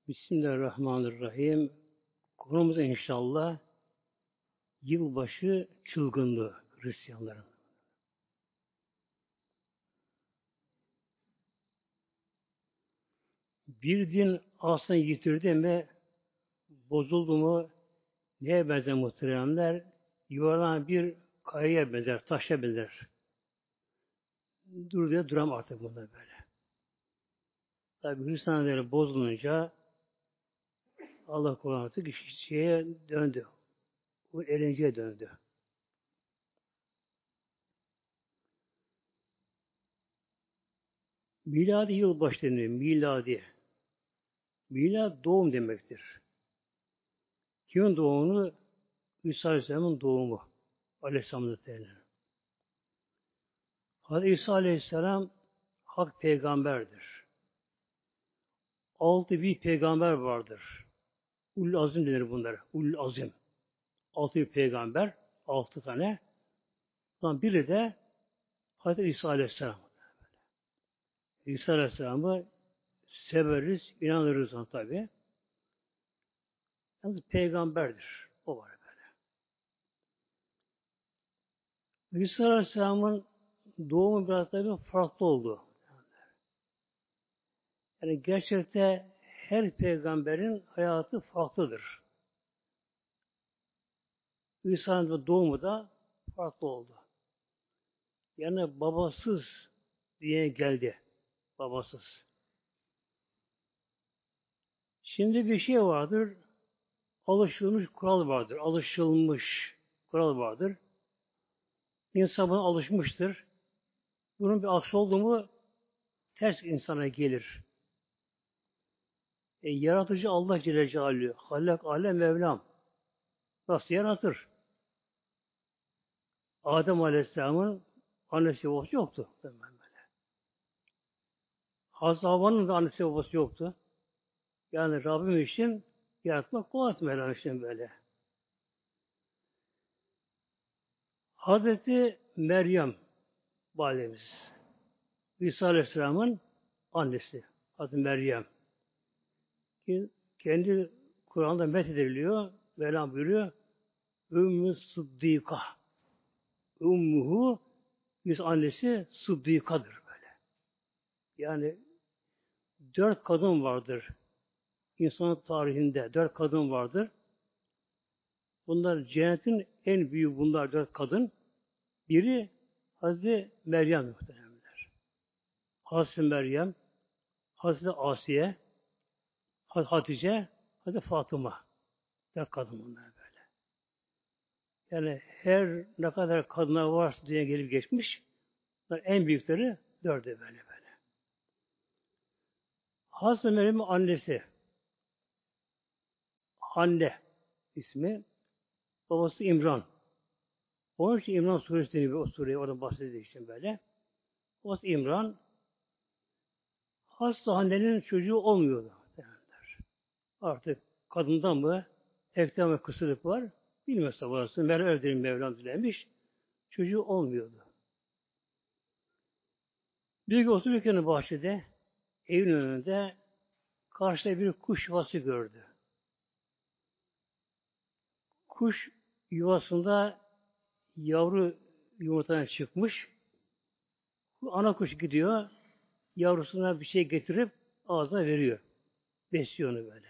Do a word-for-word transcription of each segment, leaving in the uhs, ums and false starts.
Bismillahirrahmanirrahim. Konumuz inşallah yılbaşı çılgınlığı Hristiyanların. Bir din aslında yitirdi mi, bozuldu mu, neye benzer muhteremler? Yuvarlanan bir kayaya benzer, taşa benzer. Dur diye duram artık bunda böyle. Tabi Hristiyanlar bozulunca Allah korusun artık şeye döndü. Bu eğlenceye döndü. Miladi yılbaşı deniyor. Miladi. Milad doğum demektir. Kimin doğumunu? İsa Aleyhisselam'ın doğumu. Aleyhisselam'ın denilir. Hazreti İsa Aleyhisselam hak peygamberdir. Altı bir peygamber vardır. Ul azim denir bunlara. Ul azim. Altı bir peygamber. Altı tane. Bundan biri de Hazreti İsa Aleyhisselam. İsa Aleyhisselam'ı severiz, inanırız ona tabi. Yalnız peygamberdir. O var böyle. İsa Aleyhisselam'ın doğumu biraz tabi farklı oldu. Yani gerçekte her peygamberin hayatı farklıdır. İsa'nın doğumu da farklı oldu. Yani babasız diye geldi. Babasız. Şimdi bir şey vardır. Alışılmış kural vardır. Alışılmış kural vardır. İnsan buna alışmıştır. Bunun bir aksi oldu mu ters insana gelir. E, yaratıcı Allah Celle Celaluhu. Hallak alem Mevlam. Nasıl yaratır? Adem Aleyhisselam'ın annesi babası yoktu. Böyle. Hazreti Havva'nın da annesi babası yoktu. Yani Rabbim için yaratmak kolay Mevlam için böyle. Hazreti Meryem validemiz. İsa Aleyhisselam'ın annesi. Hazreti Meryem. Ki kendi Kur'an'da methediliyor. Mevlam buyuruyor. Ümmü Sıddika. Ummuhu biz annesi Sıddikadır böyle. Yani dört kadın vardır. İnsanlık tarihinde dört kadın vardır. Bunlar cennetin en büyüğü bunlar dört kadın. Biri Hazreti Meryem muhtemelenler. Hazreti Meryem, Hazreti Asiye, Hazreti Hatice, Hazreti Fatıma. Dört kadın bunlar böyle. Yani her ne kadar kadınlar varsa dünyaya gelip geçmiş, en büyükleri dördü böyle böyle. Hazreti Meryem'in annesi Hande ismi, babası İmran. Onun için İmran suresi deniyor o sureye, oradan bahsediyor için böyle. Babası İmran, Hazreti Hande'nin çocuğu olmuyordu. Artık kadından mı, erkekten mi kısırlık var, bilmiyorsa burası. Meryem evlerin Mevlam dilemiş, çocuğu olmuyordu. Bir gün otururken bahçede, evin önünde karşıda bir kuş yuvası gördü. Kuş yuvasında yavru yumurtadan çıkmış. Ana kuş gidiyor, yavrusuna bir şey getirip ağzına veriyor. Besliyor onu böyle.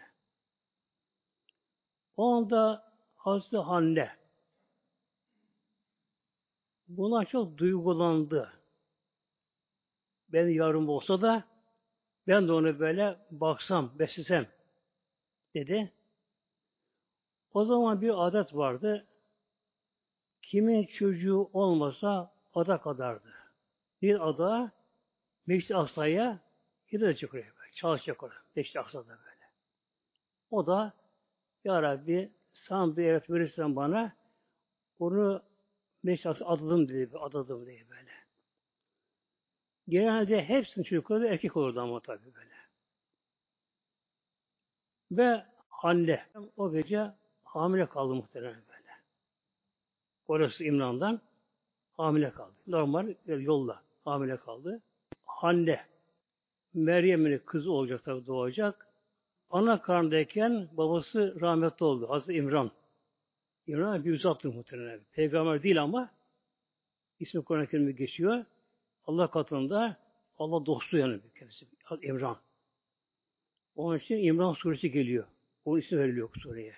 O anda Hazreti Hande buna çok duygulandı. Benim yavrum olsa da ben de onu böyle baksam, beslesem dedi. O zaman bir adet vardı. Kimin çocuğu olmasa ada kadardı. Bir ada Meşri Aksa'ya gidecek oraya böyle. Çalışacak oraya. Meşri Aksa'da böyle. O da Ya Rabbi sen bir evlat verirsen bana onu Meşri Aksa adadım dedi. Adadım diye böyle. Genelde hepsinin çocukları erkek olurdu ama tabii böyle. Ve anne o gece hamile kaldı muhtemelen böyle. Orası İmran'dan hamile kaldı. Normal yolla hamile kaldı. Hande Meryem'in kızı olacak tabii doğacak. ana karnındayken babası rahmetli oldu. Hazreti İmran. İmran bir uzattı muhtemelen. Peygamber değil ama ismi Kur'an-ı Kerim'de geçiyor. Allah katında Allah dostu yani kendisi. İmran. Onun için İmran suresi geliyor. Onun ismi veriliyor bu sureye.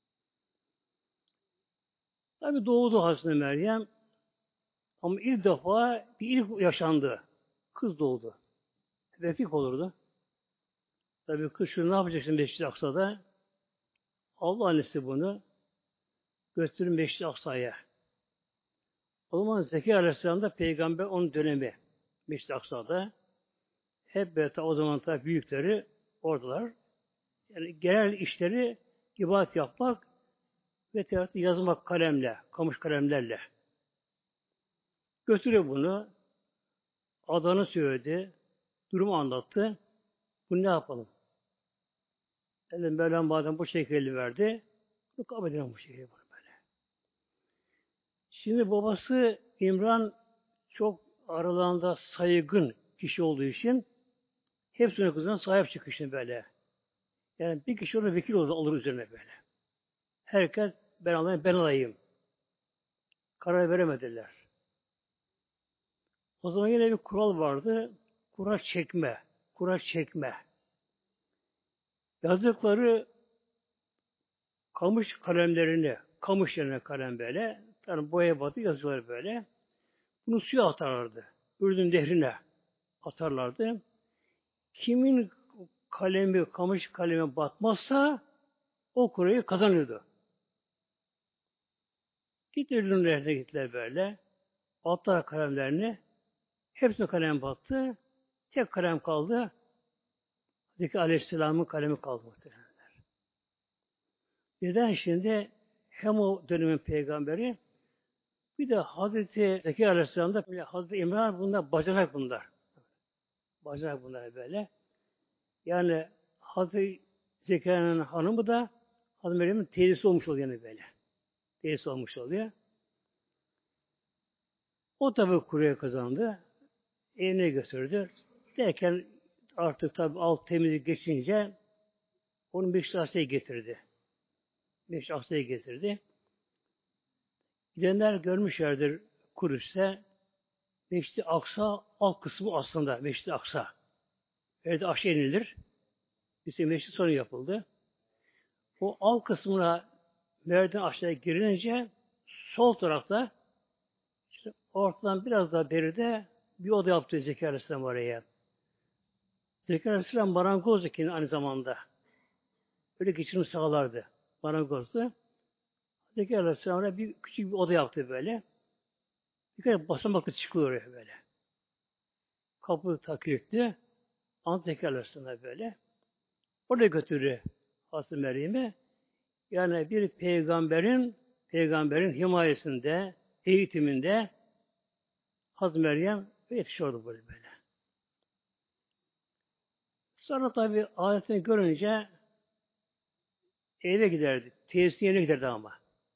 Tabi doğdu Hazreti Meryem. Ama ilk defa bir ilk yaşandı. Kız doğdu. Erkek olurdu. Tabi kız şunu ne yapacak şimdi Mescid-i Aksa'da? Allah annesi bunu götürün Mescid-i Aksa'ya. O zaman Zekeriya Aleyhisselam da peygamber onun dönemi Mescid-i Aksa'da. Hep böyle o zaman tabi büyükleri oradalar. Yani genel işleri ibadet yapmak ve teoreti yazmak kalemle, kamış kalemlerle. Götürüyor bunu. Adını söyledi. Durumu anlattı. Bunu ne yapalım? Dedim Mevlam madem bu şekilde verdi. Bunu kabul edelim bu şekilde böyle. Şimdi babası İmran çok aralarında saygın kişi olduğu için hepsine kızına sahip çıkışını böyle. Yani bir kişi orada vekil olur, alır üzerine böyle. Herkes ben alayım, ben alayım. Karar veremediler. O zaman yine bir kural vardı. Kura çekme. Kura çekme. Yazdıkları kamış kalemlerini, kamış yerine kalem böyle, yani boya batı yazıyorlar böyle. Bunu suya atarlardı. Ürdün dehrine atarlardı. Kimin kalemi, kamış kalemi batmazsa o kurayı kazanıyordu. Gitti Ürdün dehrine gittiler böyle. Atlar kalemlerini. Hepsine kalem battı. Tek kalem kaldı. Hazreti Aleyhisselam'ın kalemi kaldı muhtemelen. Neden şimdi hem o dönemin peygamberi bir de Hazreti Zekeriya Aleyhisselam'da Hazreti İmran bunlar bacanak bunlar. Bacanak bunlar böyle. Yani Hazreti Zekeriya'nın hanımı da Hazreti Meryem'in teyzesi olmuş oluyor yani böyle. Teyzesi olmuş oluyor. O tabi kurye kazandı. Evine götürdü. Derken artık tabi alt temizlik geçince onu Beşiktaş Asya'ya getirdi. Beşiktaş Asya'ya getirdi. Gidenler görmüşlerdir Kudüs'te. Meşri Aksa alt kısmı aslında Meşri Aksa. Evde aşağı inilir. Bizim meşri sonra yapıldı. O alt kısmına merdiven aşağıya girince sol tarafta işte ortadan biraz daha beride bir oda yaptı Zekeriya Aleyhisselam oraya. Zekeriya Aleyhisselam marangozdu ki aynı zamanda. Öyle geçirim sağlardı. Marangozdu. Zekeriya Aleyhisselam oraya bir küçük bir oda yaptı böyle. Bir kere basamaklı çıkıyor oraya böyle. Kapı takiltti. Ant Zekeriya Aleyhisselam böyle. Oraya götürdü Hazreti Meryem'i. Yani bir peygamberin peygamberin himayesinde, eğitiminde Hazreti Meryem yetişiyordu böyle böyle. Sonra tabi adetini görünce eve giderdi. Teyzesinin yerine giderdi ama.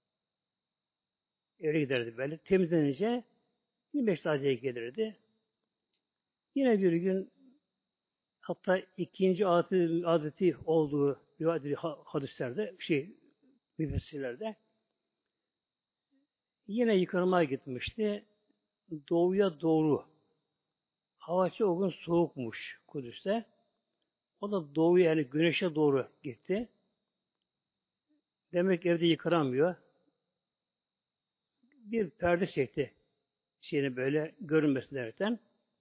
Eve giderdi böyle. Temizlenince yine Beşiktaş'a gelirdi. Yine bir gün hatta ikinci adeti, adeti olduğu rivayet hadislerde, şey, müfessirlerde yine yıkanmaya gitmişti. Doğuya doğru. Hava çok gün soğukmuş Kudüs'te. O da doğuya yani güneşe doğru gitti. Demek evde yıkanamıyor. Bir perde çekti. Şeyini böyle görünmesin derken.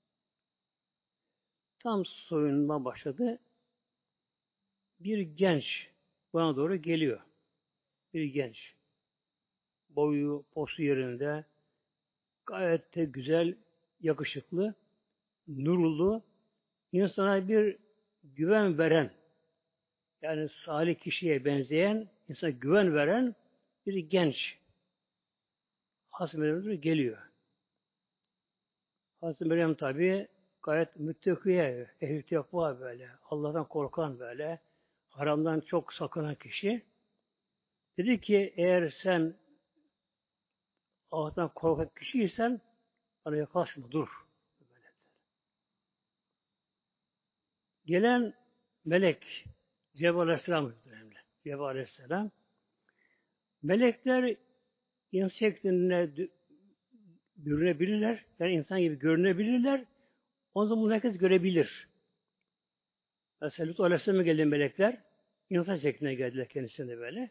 Tam soyunma başladı. Bir genç bana doğru geliyor. Bir genç. Boyu, postu yerinde. Gayet de güzel, yakışıklı, nurlu, insana bir güven veren, yani salih kişiye benzeyen, insana güven veren bir genç Hazreti Meryem geliyor. Hazreti Meryem tabi gayet müttakiye, ehl-i tekva böyle, Allah'tan korkan böyle, haramdan çok sakınan kişi. Dedi ki eğer sen Allah'tan korkan kişiysen bana yaklaşma, dur. Böyle. Gelen melek Cebrail Aleyhisselam muhtemelen. Cebrail Aleyhisselam. Melekler insan şekline bürünebilirler. Yani insan gibi görünebilirler. O zaman bunu herkes görebilir. Mesela Lut Aleyhisselam'a gelen melekler insan şekline geldiler kendisine böyle.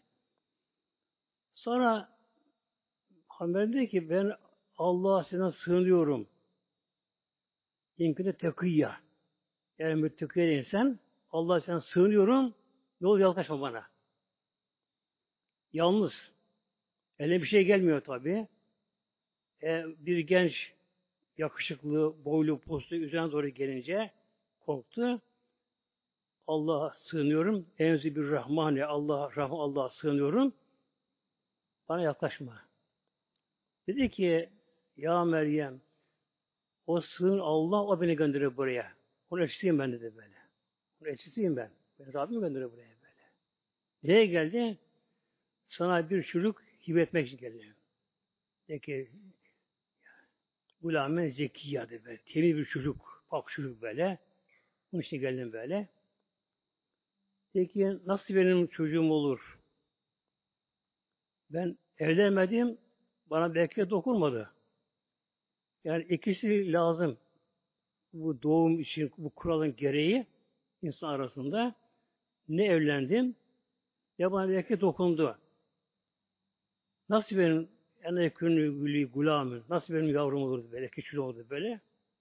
Sonra Peygamber dedi ki ben Allah'a senden sığınıyorum. İnkide tekiyya. Yani müttekiye insan Allah'a senden sığınıyorum. Ne olur yaklaşma bana. Yalnız. Eline bir şey gelmiyor tabi. E, bir genç yakışıklı, boylu, postlu üzerine doğru gelince korktu. Allah'a sığınıyorum. Enzi bir Rahmani, Allah Rahman Allah'a sığınıyorum. Bana yaklaşma. Dedi ki ya Meryem o sığın Allah o beni gönderiyor buraya. Onun elçisiyim ben dedi böyle. Onun elçisiyim ben. Ben Rabbim gönderiyor buraya böyle. Nereye geldi? Sana bir çocuk hibe etmek için geldi. Dedi ki Gulamen Zekiya dedi böyle. Temiz bir çocuk. Pak çocuk böyle. Bunun için geldim böyle. Dedi ki nasıl benim çocuğum olur? Ben evlenmedim. Bana belki dokunmadı. Yani ikisi lazım. Bu doğum için bu kuralın gereği insan arasında ne evlendim ya bana belki dokundu. Nasıl benim en yakın gülü gulamın, nasıl benim yavrum olurdu böyle, küçük olurdu böyle.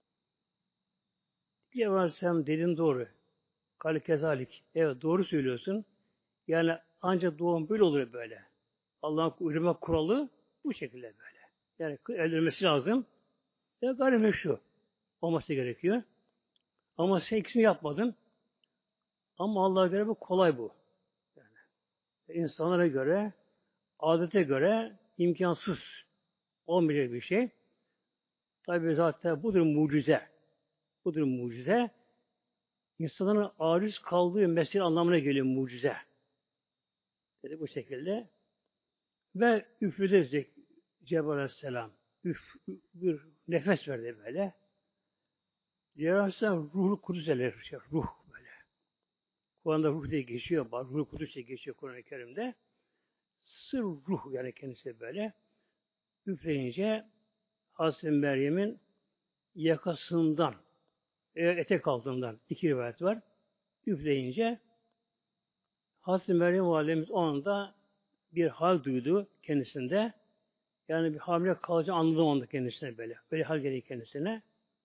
Cevarsem dedin doğru. Kali kezalik. Evet doğru söylüyorsun. Yani ancak doğum böyle olur böyle. Allah'ın üreme kuralı bu şekilde böyle. Yani evlenmesi lazım. Ve gayrimeşru olması gerekiyor. Ama sen ikisini yapmadın. Ama Allah'a göre bu kolay bu. Yani insanlara göre, adete göre imkansız olmayacak bir şey. Tabi zaten budur mucize. Budur mucize. İnsanların aciz kaldığı mesele anlamına geliyor mucize. Dedi bu şekilde. Ve üfledi Cebrail Aleyhisselam. Üf, bir nefes verdi böyle. Cebrail Aleyhisselam ruhu kudüs eller. Şey, ruh böyle. Kur'an'da ruh diye geçiyor. Ruh kudüs diye geçiyor Kur'an-ı Kerim'de. Sır ruh yani kendisi böyle. Üfleyince Hazreti Meryem'in yakasından etek altından iki rivayet var. Üfleyince Hazreti Meryem Validemiz o anda bir hal duydu kendisinde. Yani bir hamile kalacağı anladım onda kendisine böyle. Böyle hal geliyor kendisine.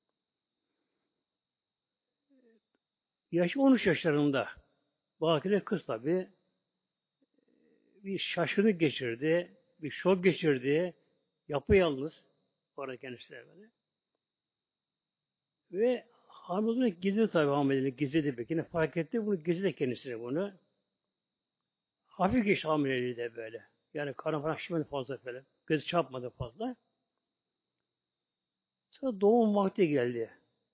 Yaşı on üç yaşlarında. Bakire kız tabi. Bir şaşkınlık geçirdi. Bir şok geçirdi. Yapayalnız. Orada kendisine böyle. Ve hamile gizli tabi hamilelik. Gizledi peki. Yine fark etti. Bunu gizledi kendisine bunu. Hafif geçti hamileliği de böyle. Yani karnı falan şişmedi fazla böyle. Gözü çarpmadı fazla. Sonra doğum vakti geldi.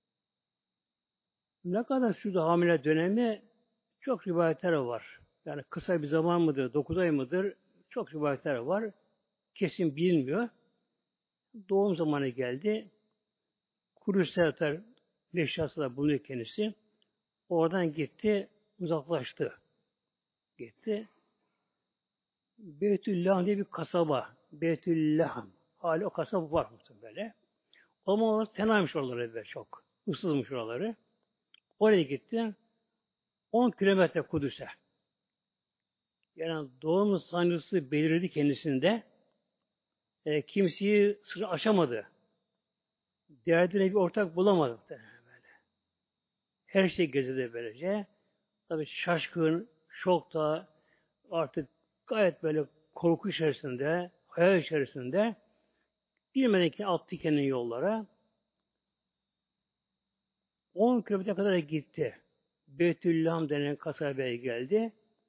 Ne kadar sürdü hamile dönemi çok rivayetler var. Yani kısa bir zaman mıdır, dokuz ay mıdır çok rivayetler var. Kesin bilinmiyor. Doğum zamanı geldi. Kudüs'te yatar Beşiktaş'ta bulunuyor kendisi. Oradan gitti, uzaklaştı. Gitti. Beytüllahm diye bir kasaba. Beytüllahm. Hali o kasaba var muhtemelen böyle. Ama orası tenaymış oraları böyle çok. Issızmış oraları. Oraya gitti. on kilometre Kudüs'e. Yani doğum sancısı belirdi kendisinde. E, kimseyi sırrı aşamadı. Derdine bir ortak bulamadı. Böyle. Her şey gezdi böylece. Tabii şaşkın, şokta, artık gayet böyle korku içerisinde, hayal içerisinde bilmeden ki attı kendini yollara. on kilometre kadar gitti. Beytüllaham denen kasabaya geldi.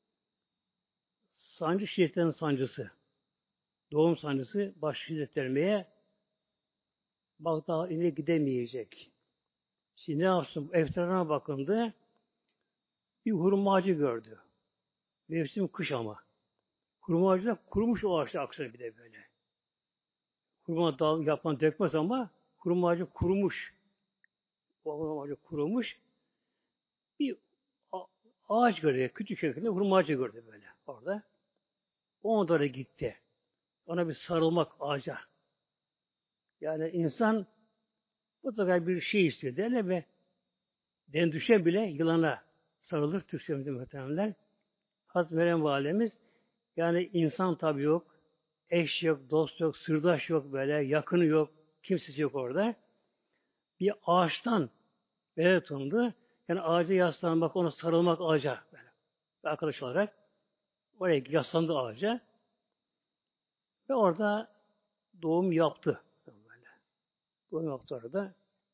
Sancı şiddetlerinin sancısı. Doğum sancısı baş şiddetlenmeye bak daha ileri gidemeyecek. Şimdi ne yapsın? Etrafına bakındı. Bir hurma ağacı gördü. Mevsim kış ama. Hurma ağacı da kurumuş o ağaçta aksine bir de böyle. Hurma dal yapman dökmez ama hurma ağacı kurumuş. O hurma ağacı kurumuş. Bir ağaç gördü. Küçük şekilde hurma ağacı gördü böyle orada. Ona doğru gitti. Ona bir sarılmak ağaca. Yani insan mutlaka bir şey istiyor derler ve den düşen bile yılana sarılır Türkçemizde muhtemelenler. Hazreti Meryem Validemiz yani insan tabi yok, eş yok, dost yok, sırdaş yok böyle, yakını yok, kimsesi yok orada. Bir ağaçtan medet umdu. Yani ağaca yaslanmak, ona sarılmak ağaca böyle. Bir arkadaş olarak oraya yaslandı ağaca ve orada doğum yaptı. Böyle. Doğum yaptı orada.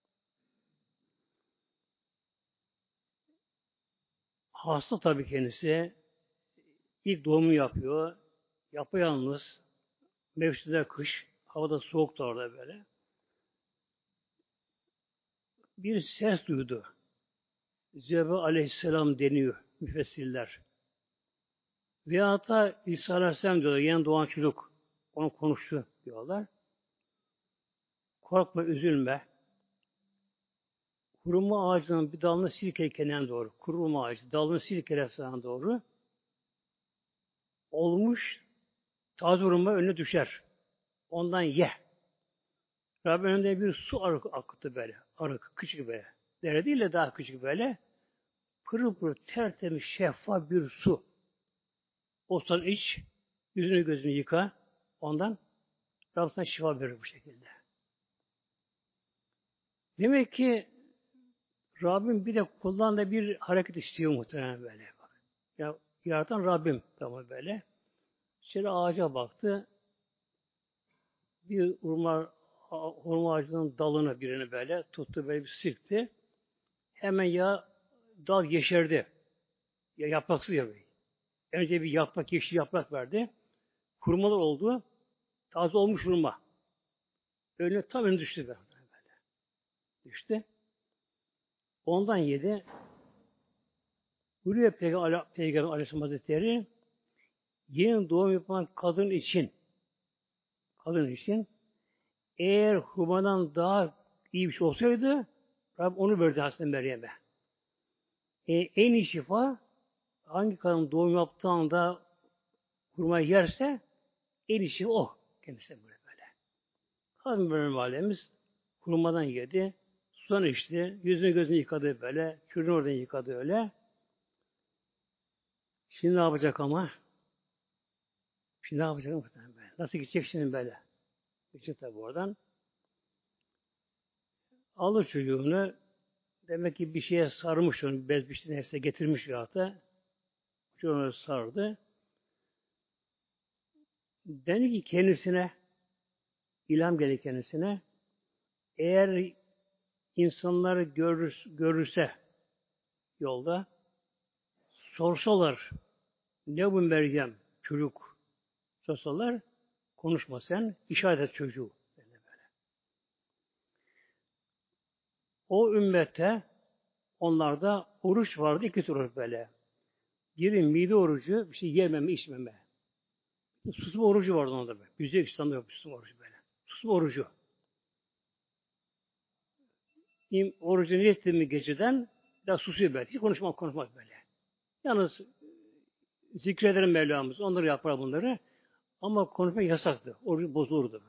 Hasta tabii kendisi. İlk doğumu yapıyor. Yapayalnız. Mevsimde kış. Havada soğuktu orada böyle. Bir ses duydu. Cebrail aleyhisselam deniyor müfessirler. Veyahut da İsa aleyhisselam diyorlar. Yeni doğan çocuk. Onu konuştu diyorlar. Korkma, üzülme. Hurma ağacının bir dalını silkele kenarına doğru. Kuruma ağacı dalını silkele sana doğru. Olmuş taze hurma önüne düşer. Ondan ye. Rabbim önünde bir su arık akıttı böyle. Arık, küçük böyle. Dere değil de daha küçük böyle. Pırıl pırıl tertemiz şeffaf bir su. O sudan iç, yüzünü gözünü yıka. Ondan Rabbim sana şifa verir bu şekilde. Demek ki Rabbim bir de kullandığı bir hareket istiyor muhtemelen böyle. Bak. Ya yaratan Rabbim tamam böyle. Şöyle ağaca baktı. Bir hurma, hurma ağacının dalını birini böyle tuttu böyle bir sıktı. Hemen ya dal yeşerdi. Ya yapraksız ya böyle. Önce bir yaprak, yeşil yaprak verdi. Hurmalar oldu. Taze olmuş hurma. Önüne tam önüne düştü böyle. Düştü. Ondan yedi. Buyuruyor Peygamber, Peygamber Aleyhisselam Hazretleri yeni doğum yapan kadın için kadın için eğer hurmadan daha iyi bir şey olsaydı Rabbim onu verdi Hazreti Meryem'e. E, en iyi şifa hangi kadın doğum yaptığı anda hurmayı yerse en iyi şifa o. Kendisi böyle böyle. Kadın Meryem Validemiz hurmadan yedi. Sudan içti. Yüzünü gözünü yıkadı böyle. Çocuğunu oradan yıkadı öyle. Şimdi ne yapacak ama? Şimdi ne yapacak muhtemelen böyle? Nasıl gidecek şimdi böyle? Gidecek tabi oradan. Alır çocuğunu demek ki bir şeye sarmış onu. Bez bir şey neyse getirmiş ya da çocuğunu sardı. Dedi ki kendisine ilham geldi kendisine eğer insanları görür, görürse yolda sorsalar ne bu Meryem çocuk sorsalar konuşma sen işaret et çocuğu. Böyle. O ümmette onlarda oruç vardı iki tür oruç böyle. Biri mide orucu bir şey yememe içmeme. Susma orucu vardı onda böyle. Yüzde İslam'da yok susma orucu böyle. Susma orucu. İm, orucu niyetti mi geceden daha susuyor böyle. Hiç konuşmak konuşmak böyle. Yalnız zikrederim Mevlamız. Onları yapar bunları. Ama konuşmak yasaktı. Orucu bozulurdu.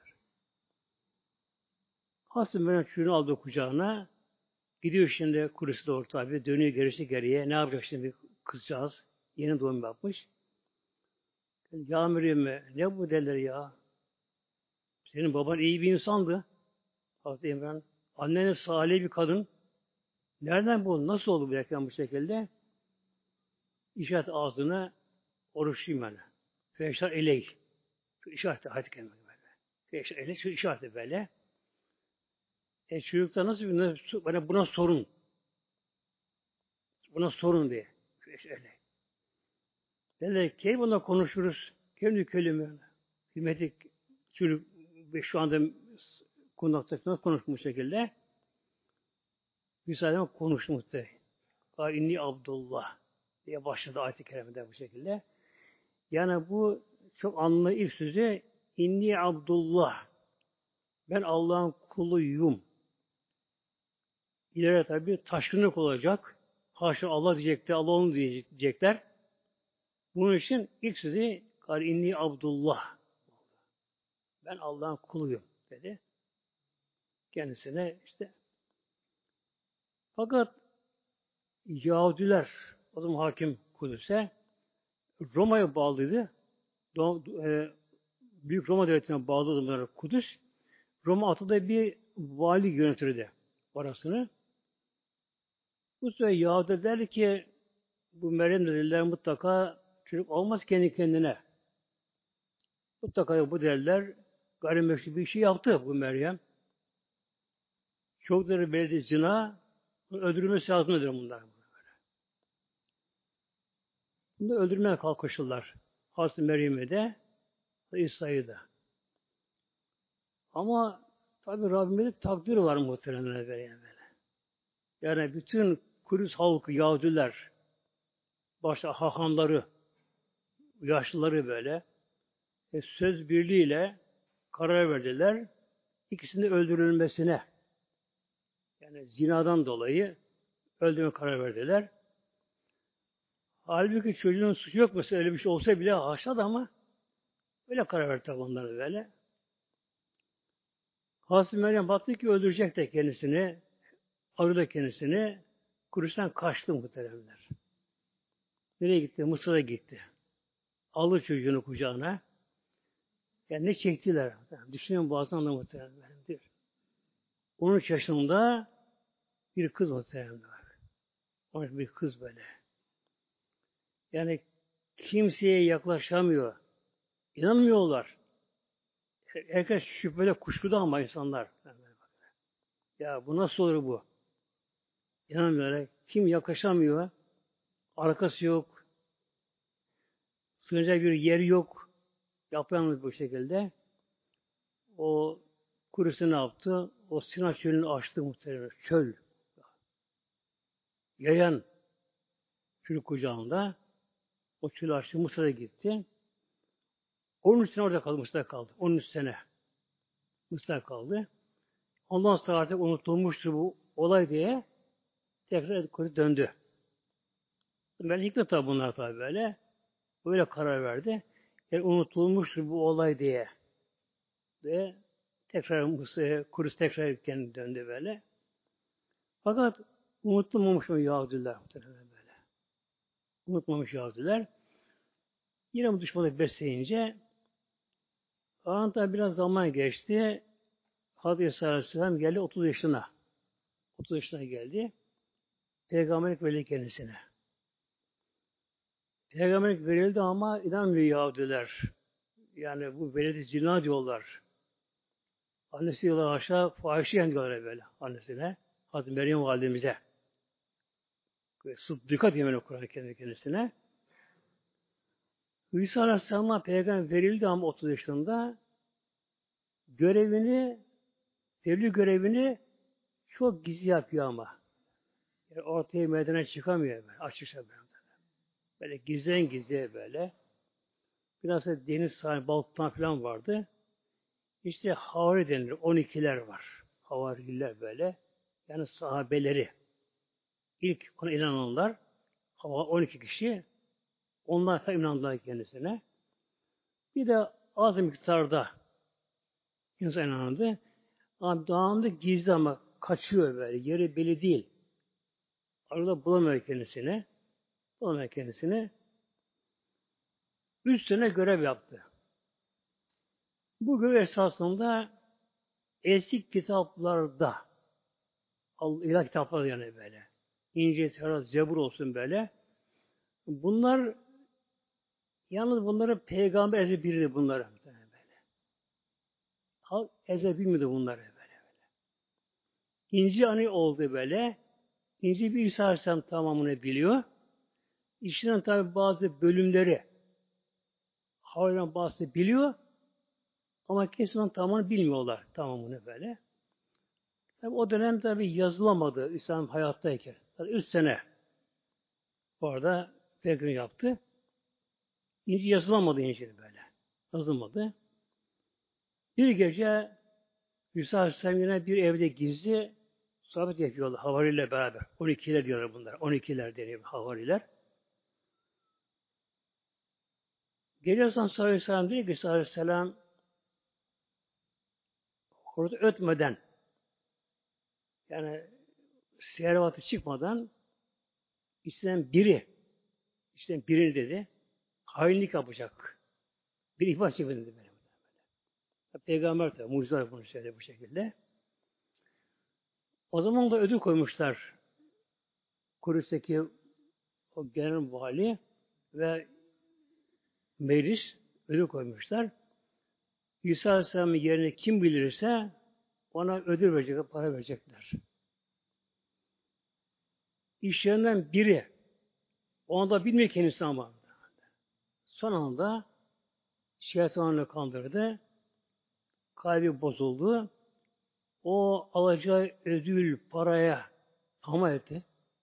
Aslında Meryem çocuğunu aldı kucağına. Gidiyor şimdi kulesi doğru tabi. Dönüyor gerisi geriye. Ne yapacak şimdi kızcağız? Yeni doğum yapmış. Ya Meryem'e ne bu derler ya? Senin baban iyi bir insandı. Hazreti İmran. Annen salih bir kadın. Nereden bu? Nasıl oldu bu ekran bu şekilde? İşaret ağzına oruçluyum yani. Feşar eley. Şu işareti hadi kelime böyle. Feşar eley şu işareti böyle. E çocukta nasıl bir bana buna sorun. Buna sorun diye. Feşar eley. Dediler ki bununla konuşuruz. Kendi kelime. Hizmetlik çocuk şu anda konakta konuşmuş şekilde. Müsaade konuştu muhtemelen. Kâl inni Abdullah diye başladı ayet-i kerimede bu şekilde. Yani bu çok anlamlı ilk sözü inni Abdullah. Ben Allah'ın kuluyum. İleride tabi taşkınlık olacak. haşa Allah diyecekler, Allah onu diyecekler. Bunun için ilk sözü kâl inni Abdullah. Ben Allah'ın kuluyum dedi. Kendisine işte. Fakat Yahudiler, o zaman hakim Kudüs'e Roma'ya bağlıydı. Büyük Roma devletine bağlı bunlar Kudüs. Roma atıda bir vali yönetirdi orasını. Bu sefer Yahudiler derdi ki bu Meryem dediler mutlaka çocuk olmaz kendi kendine. Mutlaka bu dediler gayrimeşru bir şey yaptı bu Meryem. Çocukları belirli zina öldürülmesi lazım dediler bunlar. Bunu öldürmeye kalkışırlar. Hazreti Meryem'i de İsa'yı da. Ama tabi Rabbimin takdiri var muhtemelen böyle. Yani bütün Kudüs halkı, Yahudiler, başta hahamları, yaşlıları böyle e, söz birliğiyle karar verdiler. İkisinin öldürülmesine. Yani zinadan dolayı öldürme karar verdiler. Halbuki çocuğun suçu yok mesela öyle bir şey olsa bile haşa da ama öyle karar verdi tabi onları böyle. Hazreti Meryem baktı ki öldürecek de kendisini, arıyor kendisini, Kudüs'ten kaçtı muhteremler. Nereye gitti? Mısır'a gitti. Aldı çocuğunu kucağına. Yani ne çektiler? Düşünün bazen de muhteremler. on üç yaşında bir kız muhteremler. on üç bir kız böyle. Yani kimseye yaklaşamıyor. İnanmıyorlar. Herkes şüpheli kuşkuda ama insanlar. Ya bu nasıl olur bu? İnanmıyorlar. Kim yaklaşamıyor? Arkası yok. Sığınacak bir yeri yok. Yapamıyor bu şekilde. O kurusu ne yaptı? O Sina çölünü açtı muhtemelen. Çöl. Yayan çocuk kucağında. O çölü açtı. Mısır'a gitti. on üç sene orada kaldı. Mısır'da kaldı. on üç sene. Mısır'da kaldı. Ondan sonra artık unutulmuştur bu olay diye tekrar Kudüs'e döndü. Ben hikmet tabi bunlar tabi böyle. Böyle karar verdi. Yani unutulmuştur bu olay diye. Ve tekrar Mısır'a, Kudüs tekrar kendi döndü böyle. Fakat unutulmamış o Yahudiler böyle. Unutmamış Yahudiler. Yine bu düşmanı besleyince aradan biraz zaman geçti. Hazreti İsa Aleyhisselam geldi otuz yaşına. otuz yaşına geldi. Peygamberlik verildi kendisine. Peygamberlik verildi ama inanmıyor Yahudiler. Yani bu verildi zina diyorlar. Annesi diyorlar aşağı fahişeyen diyorlar böyle annesine. Hazreti Meryem validemize. Sıddıka diye Kur'an kendi kendisine. İsa Aleyhisselam'a peygamber verildi ama otuz yaşında görevini, tebliğ görevini çok gizli yapıyor ama. Yani ortaya meydana çıkamıyor böyle, açıkça böyle. Böyle gizlen gizliye böyle. Biraz da deniz sahibi balıktan falan vardı. İşte havari denilir. on ikiler var. Havariler böyle. Yani sahabeleri. İlk ona inananlar on iki kişi. Onlar da inandılar kendisine. Bir de az miktarda insan inandı. Ama dağında gizli ama kaçıyor böyle. Yeri belli değil. Arada bulamıyor kendisini. Bulamıyor kendisini. Üç sene görev yaptı. Bu görev esasında eski kitaplarda ilah kitapları yani böyle. İncil, Tevrat, Zebur olsun böyle. Bunlar yalnız bunları peygamber ezber bilirdi bunları böyle. Halk ezber bilmedi bunları böyle böyle. İncil hani oldu böyle. İncil bir İsa Aleyhisselam tamamını biliyor. İçinden tabi bazı bölümleri Havari'den bazı biliyor. Ama kesin tamamını bilmiyorlar tamamını böyle. Tabi o dönem tabi yazılamadı İslam hayattayken. Tabi üç sene orada peygamber yaptı. İncil yazılamadı İncil böyle. Yazılmadı. Bir gece İsa Aleyhisselam yine bir evde gizli sohbet yapıyorlar havariyle beraber. on ikiler diyorlar bunlar. on ikiler deniyor havariler. Geliyorsan sallallahu aleyhi ve sellem diyor ki sallallahu aleyhi ve sellem orada ötmeden yani servatı çıkmadan İçten biri İşte biri dedi, hainlik yapacak. Bir ihbar çekmedi dedi böyle. Peygamber tabi, mucizeler bunu söyledi bu şekilde. O zaman da ödül koymuşlar. Kudüs'teki o genel vali ve meclis ödül koymuşlar. İsa Aleyhisselam'ın yerine kim bilirse ona ödül verecek, para verecekler. İşlerinden biri, o anda bilmiyor kendisi ama. Son anda şeytanını kandırdı. Kalbi bozuldu. O alacağı ödül paraya tamah etti.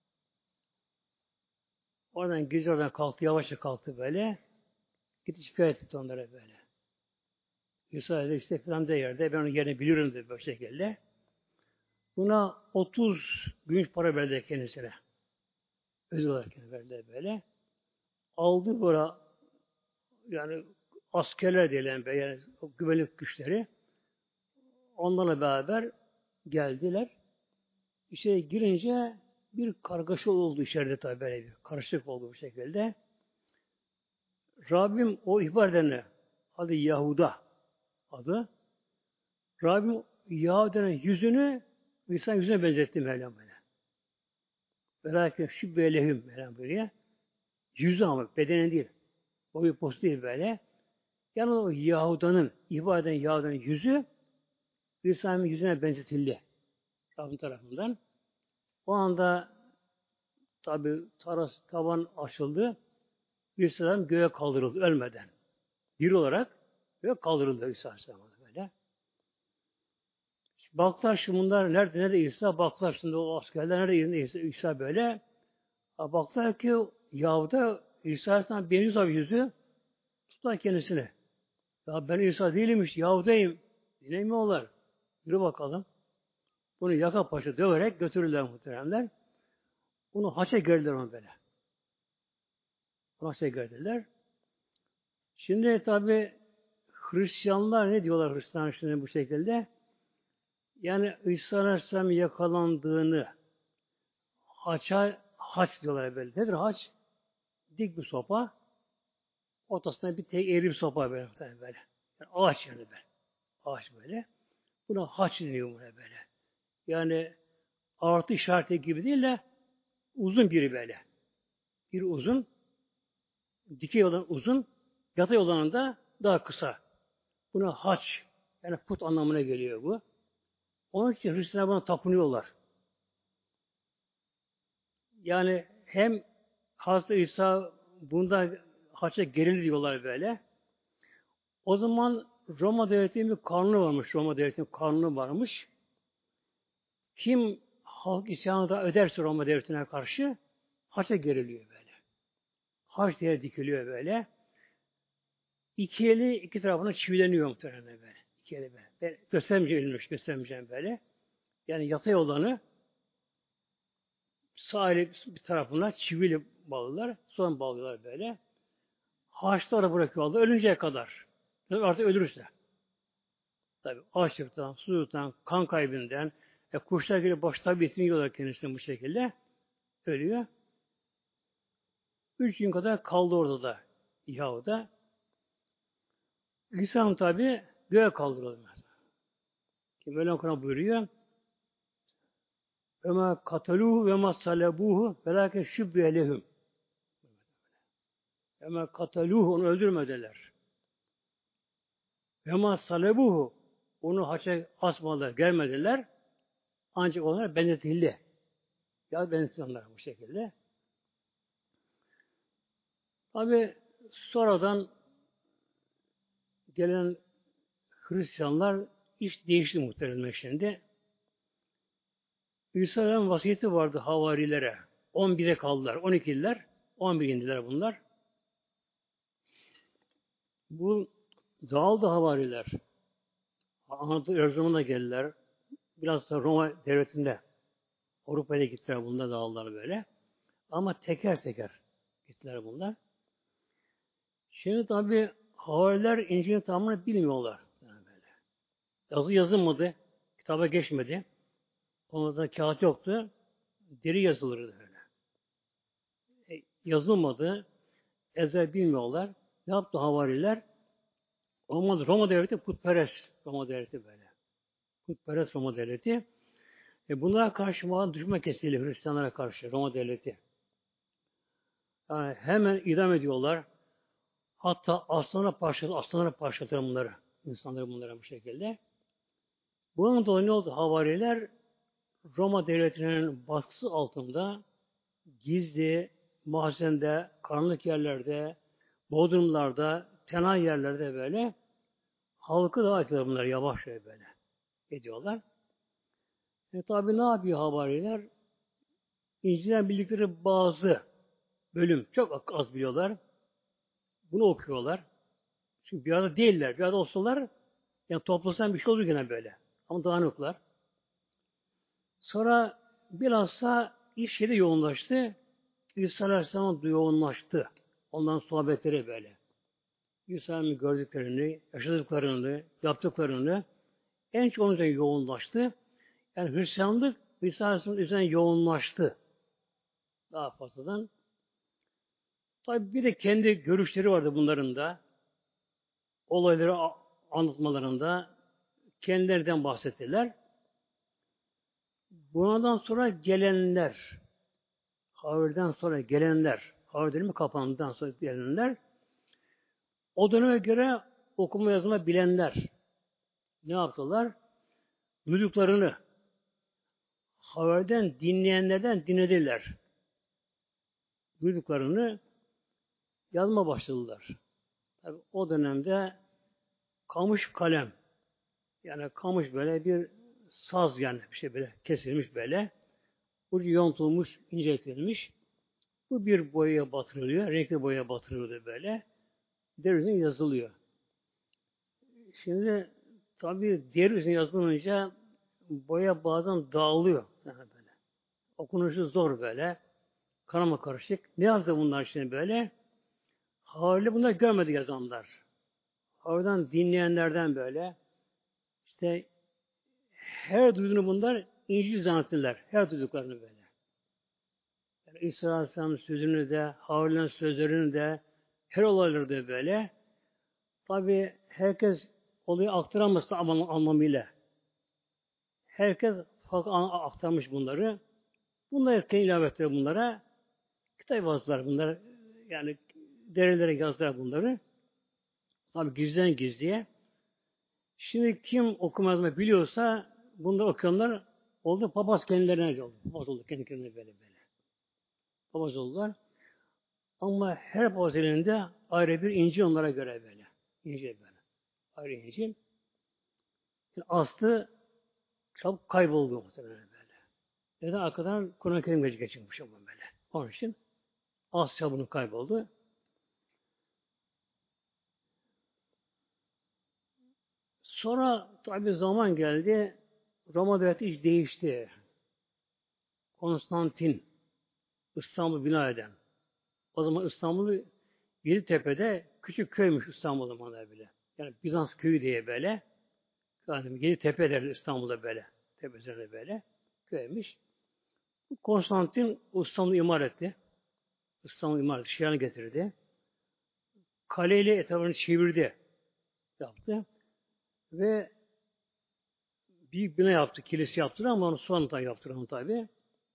Oradan gizli oradan kalktı, yavaşça kalktı böyle. Gitti şikayet etti onlara böyle. İsa dedi işte filan da yerde, ben onun yerini biliyorum dedi böyle şekilde. Buna otuz gümüş para verdi kendisine. Ödül olarak verdi böyle. Aldı böyle yani askerler diyelim böyle, yani güvenlik güçleri. Onlarla beraber geldiler. İçeri girince bir kargaşa oldu içeride tabi böyle bir karışık oldu bu şekilde. Rabbim o ihbar edene adı Yahuda adı. Rabbim Yahudi'nin yüzünü İsa yüzüne benzetti Mevlam böyle. Velakin şu belehüm Mevlam böyle. Yüzü ama bedenen değil. Boyu postu değil böyle. Yani o Yahuda'nın, ihbar eden Yahuda'nın yüzü İsa'nın yüzüne benzetildi. Rabbim tarafından. O anda tabi taras, tavan açıldı. İsa'nın göğe kaldırıldı ölmeden. Bir olarak göğe kaldırıldı İsa Aleyhisselam böyle. Baktılar şimdi bunlar nerede nerede İsa? Baktılar şimdi o askerler nerede İsa, İsa böyle. Baktılar ki Yahuda İsa Aleyhisselam benziyor tabi yüzü. Tuttular kendisini. Ya ben İsa değilmiş, Yahuda'yım. Dinlemiyorlar. Yürü bakalım. Bunu yaka paça döverek götürürler muhteremler. Bunu haça gerdiler onu böyle. Bunu haça gerdiler. Şimdi tabi Hristiyanlar ne diyorlar Hristiyanlar şimdi bu şekilde? Yani İsa Aleyhisselam yakalandığını haça haç diyorlar böyle. Nedir haç? Dik bir sopa. Ortasında bir tek eğri bir sopa böyle. böyle. Yani ağaç yani böyle. Ağaç böyle. Buna haç deniyor buna böyle. Yani artı işareti gibi değil de uzun biri böyle. Bir uzun, dikey olan uzun, yatay olan da daha kısa. Buna haç, yani put anlamına geliyor bu. Onun için Hristiyanlar buna tapınıyorlar. Yani hem Hazreti İsa bunda haça gelir diyorlar böyle. O zaman Roma devletinin bir kanunu varmış. Roma devletinin kanunu varmış. Kim halk isyanı da öderse Roma devletine karşı haça geriliyor böyle. Haç diye dikiliyor böyle. İki eli iki tarafına çivileniyor muhtemelen böyle. İki eli böyle. Ben göstermeyeceğim ilmiş, göstermeyeceğim böyle. Yani yatay olanı sağ eli bir tarafına çivili bağlılar. Sonra bağlıyorlar böyle. Haçları bırakıyorlar ölünceye kadar. Artık ölürse. Tabi açlıktan, susuzluktan, kan kaybından, e, kuşlar gibi boş tabi yiyorlar kendisini bu şekilde. Ölüyor. Üç gün kadar kaldı orada da Yahuda. İsa'nın tabi göğe kaldırıldı. Ki Mevlam Kur'an buyuruyor. Ve ma kataluhu ve ma salabuhu velakin şübbiye lehum. Ve ma kataluhu onu öldürmediler. Ve ma salabuhu onu haça asmadılar, gelmediler. Ancak onlar benzetildi. Ya benzetildi bu şekilde. Tabi sonradan gelen Hristiyanlar iş değişti muhtemelen şimdi. İsa'nın vasiyeti vardı havarilere. on bire kaldılar. on ikililer. on bir indiler bunlar. Bu dağıldı havariler. Anadolu Erzurum'a geldiler. Biraz da Roma devletinde Avrupa'ya gittiler bunlar dağıldılar böyle. Ama teker teker gittiler bunlar. Şimdi tabi havariler İncil'in tamamını bilmiyorlar. Yani böyle. Yazı yazılmadı. Kitaba geçmedi. Onlarda kağıt yoktu. Deri yazılırdı öyle. E, yazılmadı. Ezel bilmiyorlar. Ne yaptı havariler? Olmaz Roma devleti putperest. Roma devleti böyle. Putperest Roma devleti. E bunlara karşı muhakkak düşman kesili Hristiyanlara karşı Roma devleti. Yani hemen idam ediyorlar. Hatta aslanlara parçalatır, aslanlara parçalatır bunları. İnsanları bunlara bu şekilde. Bunun dolayı ne oldu? Havariler Roma devletinin baskısı altında gizli, mahzende, karanlık yerlerde, bodrumlarda, tenha yerlerde böyle halkı da açıyorlar bunları yavaş böyle ediyorlar. E tabi ne yapıyor havariler? İncil'den bildikleri bazı bölüm çok az biliyorlar. Bunu okuyorlar. Çünkü bir arada değiller. Bir arada olsalar yani toplasan bir şey olur gene böyle. Ama dağınıklar. Sonra bilhassa iş yeri yoğunlaştı. İsa Aleyhisselam yoğunlaştı. Ondan sohbetleri böyle. İsa'nın gördüklerini, yaşadıklarını, yaptıklarını en çok onun üzerine yoğunlaştı. Yani Hristiyanlık İsa Aleyhisselam'ın üzerine yoğunlaştı. Daha fazladan. Tabi bir de kendi görüşleri vardı bunların da. Olayları anlatmalarında kendilerinden bahsettiler. Bundan sonra gelenler, Havir'den sonra gelenler, Havir dönemi kapandıktan sonra gelenler, o döneme göre okuma yazma bilenler ne yaptılar? Duyduklarını Havir'den dinleyenlerden dinlediler. Duyduklarını yazma başladılar. Tabii o dönemde kamış kalem, yani kamış böyle bir saz yani bir şey böyle kesilmiş böyle. Ucu yontulmuş, inceltilmiş. Bu bir boyaya batırılıyor. Renkli boyaya batırılıyor böyle. Deri üzerine yazılıyor. Şimdi tabii deri üzerine yazılınca boya bazen dağılıyor. Yani böyle. Okunuşu zor böyle. Karama karışık. Ne yazdı bunlar şimdi böyle? Havli bunlar görmedi yazanlar. Havli'den dinleyenlerden böyle. İşte her duyduğunu bunlar İncil zannettiler. Her duyduklarını böyle. Yani İsa Aleyhisselam'ın sözünü de, Havli'nin sözlerini de, her olayları da böyle. Tabi herkes olayı aktaramaz da anlamıyla. Herkes farklı aktarmış bunları. Bunlar kendi ilave ettiler bunlara. Kitap yazdılar bunları. Yani derelere yazdılar bunları. Tabi gizden gizliye. Şimdi kim okuma yazma biliyorsa bunları okuyanlar oldu. Papaz kendilerine oldu. Papaz oldu kendi kendine böyle böyle. Papaz oldular. Ama her papaz elinde ayrı bir İncil onlara göre böyle. İncil böyle. Ayrı İncil. Yani aslı çabuk kayboldu muhtemelen böyle. Neden? Arkadan Kur'an-ı Kerim geçirmiş ama böyle. Onun için az çabuk kayboldu. Sonra tabi zaman geldi. Roma devleti iş değişti. Konstantin İstanbul bina eden. O zaman İstanbul'u Yeditepe'de küçük köymüş İstanbul zamanında bile. Yani Bizans köyü diye böyle. Yani Yeditepe derler İstanbul'da böyle. Tepe üzerinde böyle. Köymüş. Konstantin İstanbul'u imar etti. İstanbul imar etti. Şiir'ini getirdi. Kaleyle etrafını çevirdi. Yaptı. Ve büyük bina yaptı. Kilise yaptı ama onu sonradan yaptı onu tabi.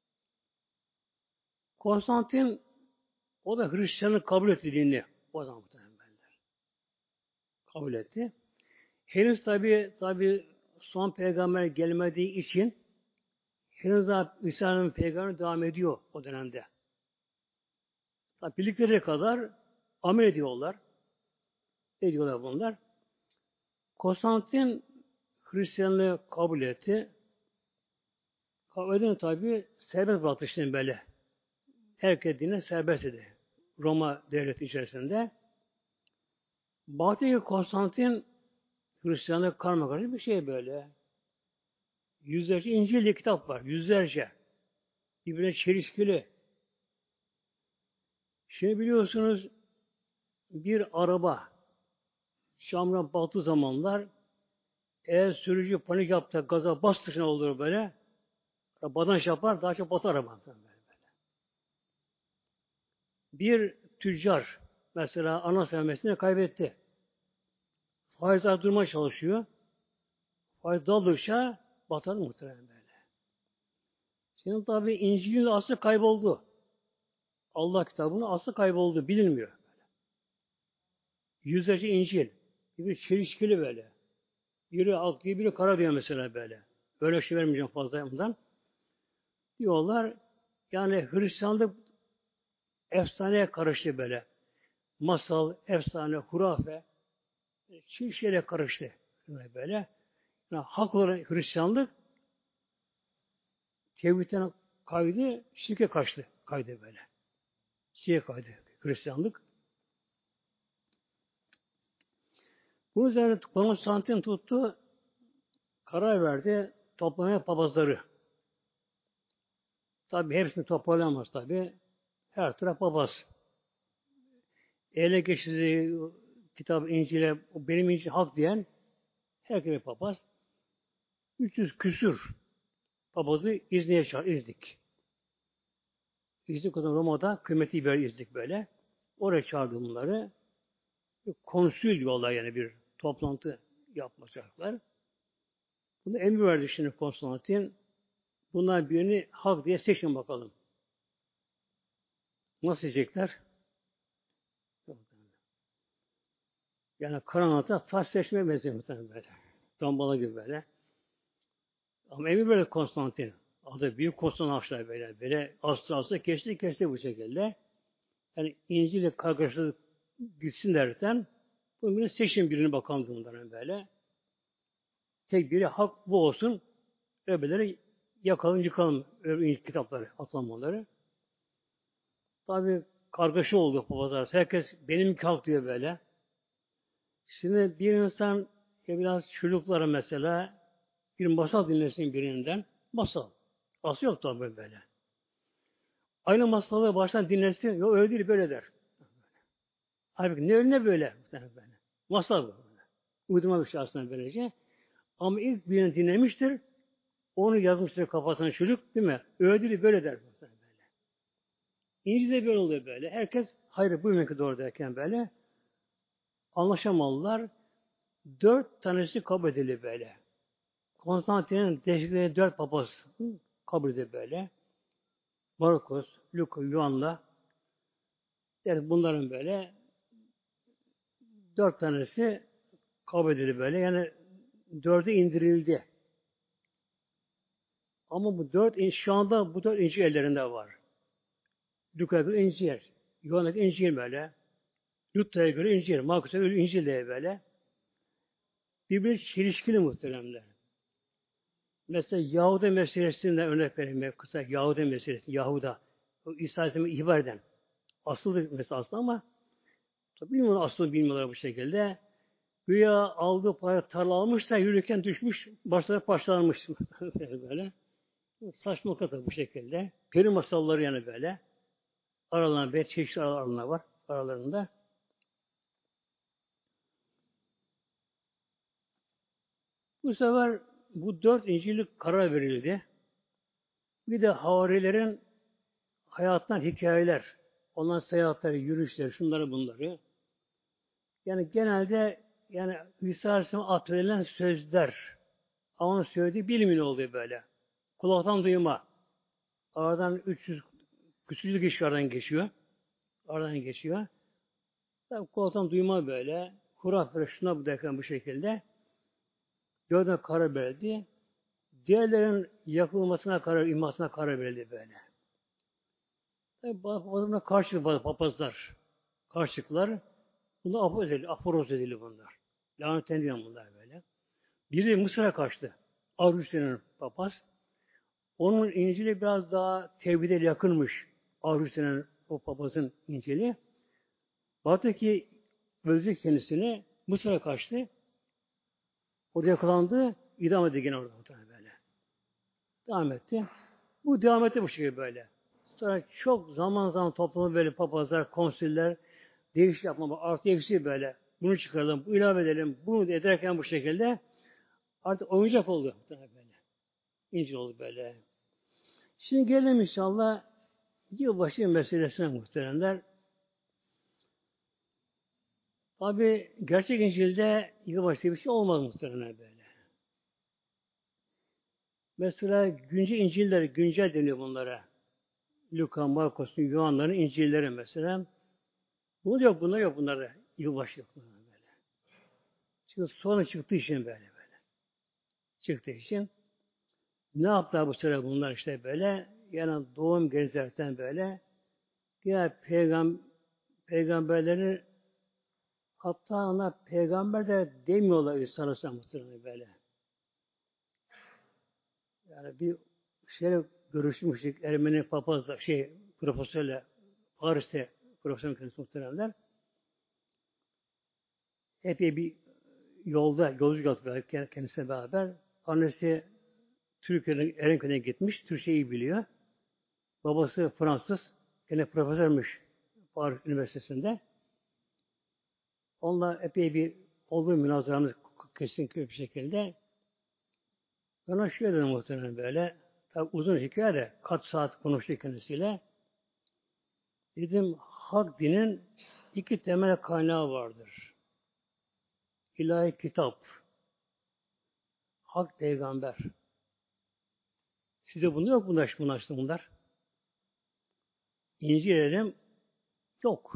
Konstantin o da Hristiyanlık kabul etti dinini. O zaman muhtemelen. Kabul etti. Henüz tabi tabi son peygamber gelmediği için henüz daha İsa'nın peygamberi devam ediyor o dönemde. Tabi bildikleri kadar amel ediyorlar. Ediyorlar bunlar. Konstantin Hristiyanlığı kabul etti. Kabul edince tabi serbest bıraktı şimdi böyle. Herkes dine serbest idi. Roma devleti içerisinde. Baktı ki Konstantin Hristiyanlık karma karışık bir şey böyle. Yüzlerce İncil'li kitap var. Yüzlerce. birbirine çelişkili. Şimdi biliyorsunuz bir araba Şam'dan battığı zamanlar eğer sürücü panik yaptı, gaza bastı ne olur böyle, arabadan yapar, daha çok batar arabadan böyle. Bir tüccar mesela ana sermayesini kaybetti. Faizler durmaya çalışıyor. Faiz daldıkça batar muhtemelen böyle. Şimdi tabi İncil'in aslı kayboldu. Allah kitabının aslı kayboldu. Bilinmiyor. Yüzlerce İncil. Bir çelişkili böyle. Biri ak diyor, biri kara diyor mesela böyle. Öyle şey vermeyeceğim fazla bundan. Diyorlar yani Hristiyanlık efsaneye karıştı böyle. Masal, efsane, hurafe çelişkiyle karıştı. Böyle. Yani hak olarak Hristiyanlık tevhidden kaydı, şirke kaçtı. Kaydı böyle. Şirke kaydı Hristiyanlık. Bu üzerine Konstantin tuttu, karar verdi toplamaya papazları. Tabi hepsini toparlayamaz tabi. Her taraf papaz. Ele geçirdiği kitap İncil'e benim İncil hak diyen herkese papaz. üç yüz küsür papazı İznik'e çağır, İznik. İznik o zaman Roma'da kıymeti bir İznik böyle. Oraya çağırdı bunları. Konsül diyorlar yani bir toplantı yapacaklar. Bunu emir verdi şimdi Konstantin. Bunlar birini hak diye seçin bakalım. Nasıl seçecekler? Yani karanlıkta taş seçmeye benziyor muhtemelen böyle. Dambala gibi böyle. Ama emir verdi Konstantin. Adı büyük Konstantin Haçlar böyle. Böyle aslı aslı geçti geçti bu şekilde. Yani İncil'le kargaşalık gitsin derken bunu seçin birini bakalım bunların böyle. Tek biri hak bu olsun. Öbürleri yakalım yıkalım öbür kitapları, atalım onları. Tabi kargaşa oldu papazlar. Herkes benim hak diyor böyle. Şimdi bir insan ya biraz çocuklara mesela bir masal dinlesin birinden. Masal. Aslı yok tabi böyle. Aynı masalı baştan dinlesin. Yok öyle değil böyle der. Halbuki ne öyle ne böyle. böyle. Masal bu. Uydurma bir şey aslında böylece. Ama ilk birini dinlemiştir. Onu yazmıştır kafasına çocuk değil mi? Öyle değil böyle der. Böyle. İncil'de böyle oluyor böyle. Herkes hayır bu ki doğru derken böyle anlaşamalılar. Dört tanesi kabul edildi böyle. Konstantin'in destekleri dört papaz kabul edildi böyle. Markus, Luka, Yuhanna yani bunların böyle dört tanesi kabul edildi böyle. Yani dörde indirildi. Ama bu dört şu anda bu dört İncil ellerinde var. Luka'ya göre İncil, Yuhanna'ya göre İncil böyle. Luta'ya göre İncil, Markus'a göre İncil diye böyle. Birbiri çelişkili muhteremler. Mesela Yahuda meselesinden örnek vereyim kısa. Yahuda meselesi, Yahuda. O İsa Aleyhisselam'ı ihbar eden. Asıl mesela aslında ama tabi bilmiyorlar, aslında bilmiyorlar bu şekilde. Güya aldığı para tarla almış da yürürken düşmüş, başları parçalanmış. böyle. Saçma kata bu şekilde. Peri masalları yani böyle. Aralarında bir çeşitli aralarında var. Aralarında. Bu sefer bu dört İncil'lik karar verildi. Bir de havarilerin hayatından hikayeler, onların seyahatleri, yürüyüşleri, şunları bunları. Yani genelde yani İsa Aleyhisselam'a atfedilen sözler. Ama onun söylediği bilmiyor oluyor böyle. Kulaktan duyma. Aradan üç yüz küsürlük kişi aradan geçiyor. Aradan geçiyor. Tabi kulaktan duyma böyle. Hurafe şuna bu derken bu şekilde. Dörde karar verildi. Diğerlerin yakılmasına karar, immasına karar verildi böyle. Tabi papazlarına karşı bazı papazlar karşılıklar. Bunda aforoz edildi, aforoz edildi bunlar. Lanetlendiler bunlar böyle. Biri Mısır'a kaçtı. Avrusyan'ın papaz. Onun İncil'i biraz daha tevhide yakınmış. Avrusyan'ın o papazın İncil'i. Baktı ki ölecek kendisini Mısır'a kaçtı. Orada yakalandı. İdam edildi gene orada böyle. Devam etti. Bu devam etti bu şekilde böyle. Sonra çok zaman zaman toplanıp böyle papazlar, konsiller değiş yapma, artı eksi böyle. Bunu çıkaralım, bu ilave edelim, bunu ederken bu şekilde artık oyuncak oldu. Böyle. İncil oldu böyle. Şimdi gelelim inşallah yılbaşı meselesine muhteremler. Tabi gerçek İncil'de yılbaşı diye bir şey olmaz muhtemelen böyle. Mesela güncel İncil'ler, güncel deniyor bunlara. Luka, Markus'un, Yuhanna'nın İncil'leri mesela. Bu yok, bunlar yok bunlarda. Yılbaşı yok bunlarda böyle. Çünkü sonra çıktığı için böyle böyle. Çıktığı için ne yaptılar bu sıra bunlar işte böyle? Yani doğum gezilerden böyle. Ya peygam peygamberlerin hatta ona peygamber de demiyorlar insanı muhtemelen böyle. Yani bir şeyle görüşmüştük Ermeni papazla şey profesörle Paris'te profesör kendisi muhteremler. Epey bir yolda yolculuk yaptılar kendisiyle beraber. Annesi Türkiye'nin Erenköy'e gitmiş. Türkçeyi biliyor. Babası Fransız. Gene profesörmüş Paris Üniversitesi'nde. Onunla epey bir oldu münazaramız kesin bir şekilde. Bana şöyle dedim muhtemelen böyle. Tabi uzun hikaye de kaç saat konuştu kendisiyle. Dedim hak dinin iki temel kaynağı vardır. İlahi kitap, hak peygamber. Size bunu yok bunlar, bunlar, bunlar. İncil edelim, yok.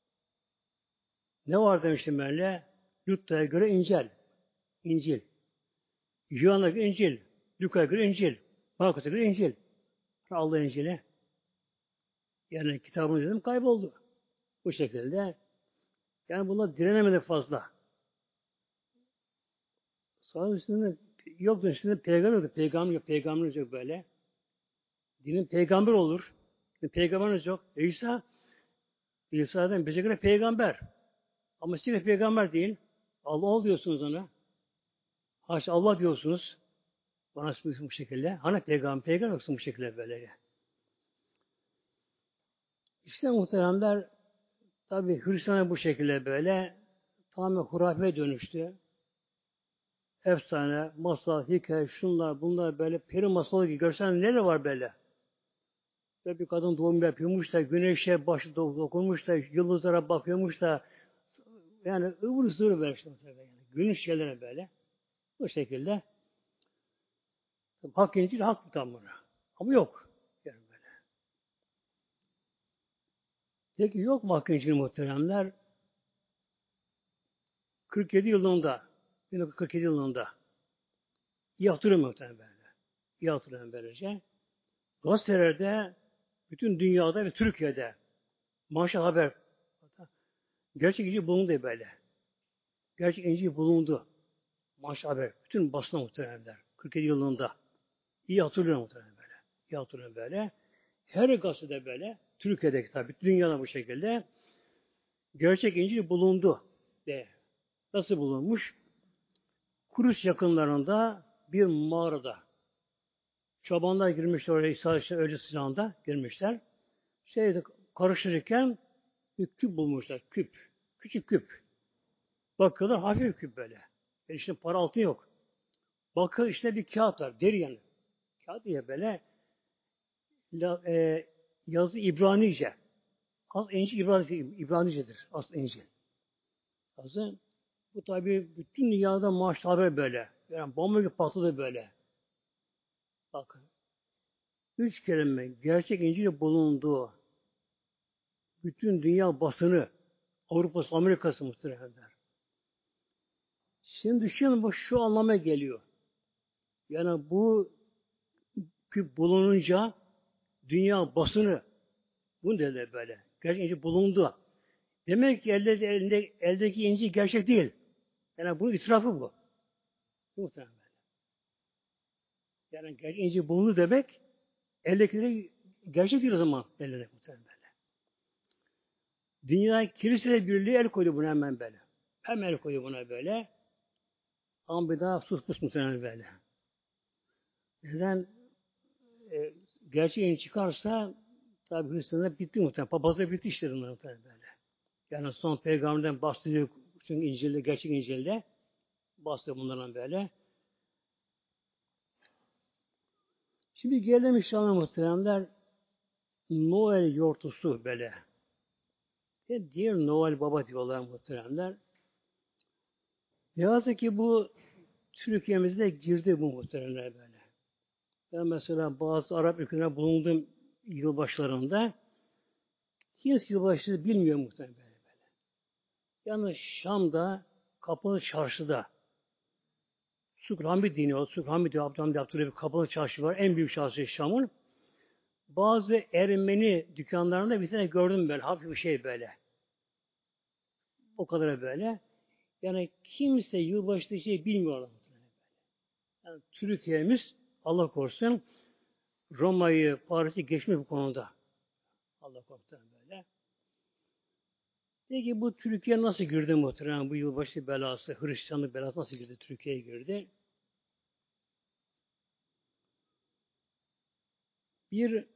Ne var demiştim benle? Luta'ya göre İncil. İncil. Yuhanna'ya göre İncil. Luka'ya göre İncil. Markus'a göre İncil. Allah İncil'i. Yani kitabımız dedim kayboldu. Bu şekilde. Yani bunlar direnemedi fazla. Sonra üstünde yok üstünde peygamber yok. Peygamber yok. Peygamber yok böyle. Dinin peygamber olur. Peygamberimiz yok. E İsa İsa'dan bize göre peygamber. Ama size peygamber değil. Allah ol diyorsunuz ona. Haşa Allah diyorsunuz. Bana bu şekilde. Hani peygamber, peygamber yoksun bu şekilde böyle. İşte muhteremler tabi Hristiyan bu şekilde böyle tamamen hurafe dönüştü. Efsane, masal, hikaye, şunlar, bunlar böyle peri masalı gibi görsen neler var böyle. Böyle bir kadın doğum yapıyormuş da güneşe başı dokunmuş da yıldızlara bakıyormuş da yani ıvır zıvır böyle işte. Yani. Günün şeylerine böyle. Bu şekilde. Hak İncil hak tam bunu. Ama yok. Yani böyle. Peki yok mu hak İncil muhteremler? kırk yedi yılında bin dokuz yüz kırk yedi yılında iyi hatırlıyorum muhtemelen böyle. İyi hatırlıyorum böylece. Gazetelerde bütün dünyada ve Türkiye'de maaşı haber gerçek İncil bulundu böyle. Gerçek İncil bulundu. Maaşı haber. Bütün basına muhteremler. kırk yedi yılında. İyi hatırlıyorum muhtemelen böyle. İyi hatırlıyorum böyle. Her gazetede böyle. Türkiye'deki tabi. Bütün dünyada bu şekilde. Gerçek İncil bulundu. De. Nasıl bulunmuş? Kurus yakınlarında bir mağarada. Çobanlar girmişler oraya İsa işte öncü sıcağında girmişler. Şeyde karıştırırken bir küp bulmuşlar. Küp. Küçük küp. Bakıyorlar hafif küp böyle. Yani işte para altın yok. Bakıyor işte bir kağıt var. Deri yani. Kağıt diye böyle la, e, yazı İbranice. Az İncil İbranice, İbranicedir. Asıl İncil. Yazı. Bu tabi bütün dünyada maaşlı haber böyle. Yani bomba gibi patladı böyle. Bakın. Üç kelime gerçek İncil bulunduğu bütün dünya basını Avrupa'sı, Amerika'sı muhtemelen. Şimdi düşünün bu şu anlama geliyor. Yani bu küp bulununca dünya basını bunu dediler böyle. Gerçek İncil bulundu. Demek ki elde, elde, eldeki İncil gerçek değil. Yani bunun itirafı bu. Muhtemelen böyle. Yani gerçek İncil bulundu demek eldekileri gerçek değil o zaman derler muhtemelen böyle. Dünya Kilise Birliği el koydu buna hemen böyle. Hemen el koydu buna böyle. Ama bir daha sus pus muhtemelen böyle. Neden? E, gerçek in çıkarsa tabi Hristiyanlar bitti muhtemelen. Papazlar bitti işleri muhtemelen böyle. Yani son peygamberden bahsediyor. Çünkü İncil'de, gerçek İncil'de bahsediyor bunlardan böyle. Şimdi gelelim inşallah muhteremler Noel yortusu böyle. Ve diğer Noel Baba diyorlar muhteremler. Ne yazık ki bu Türkiye'mizde girdi bu muhteremler böyle. Ben mesela bazı Arap ülkelerinde bulunduğum yılbaşlarında kimse yılbaşı bilmiyor muhtemelen böyle. böyle. Yani Şam'da, Kapalı Çarşı'da Sükrami deniyor. Sükrami diyor. Abdülhamid yaptığı bir kapalı çarşı var. En büyük çarşı Şam'ın. Bazı Ermeni dükkanlarında bir tane gördüm böyle. Hafif bir şey böyle. O kadar böyle. Yani kimse yılbaşı şey bilmiyor. Yani Türkiye'miz Allah korusun Roma'yı, Paris'i geçmiş bu konuda. Allah korusun böyle. Peki bu Türkiye nasıl girdi muhtemelen bu yılbaşı belası, Hristiyanlık belası nasıl girdi? Türkiye'ye girdi. Bir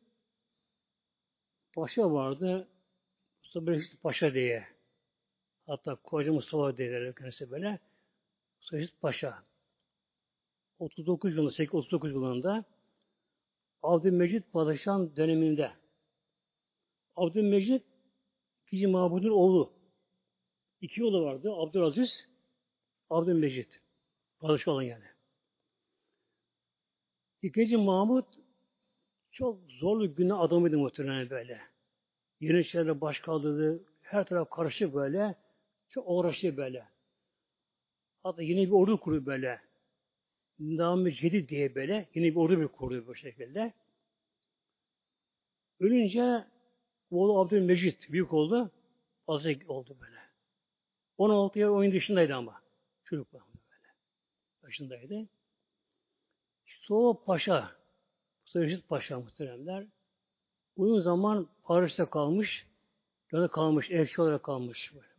paşa vardı, Mustafa Reşit Paşa diye. Hatta Koca Mustafa diye kendisi böyle. Mustafa Reşit Paşa. otuz dokuz yılında, sekiz yüz otuz dokuz yılında Abdülmecit Padişah'ın döneminde Abdülmecit ikinci Mahmud'un oğlu. İki oğlu vardı. Abdülaziz, Abdülmecit. Padişah olan yani. İkinci Mahmud çok zorlu günah adamıydı muhtemelen böyle. Yeniçerilerle baş kaldırdı. Her taraf karışık böyle. Çok uğraştı böyle. Hatta yeni bir ordu kurdu böyle. Nami Cedid diye böyle. Yeni bir ordu bir kurdu bu şekilde. Ölünce oğlu Abdülmecit büyük oldu. Fazla oldu böyle. on altı ya on dışındaydı ama. Çocuk var böyle. Başındaydı. İşte o paşa, Reşit Paşa muhteremler. Uzun zaman Paris'te kalmış. Yani kalmış, elçi olarak kalmış. Böyle.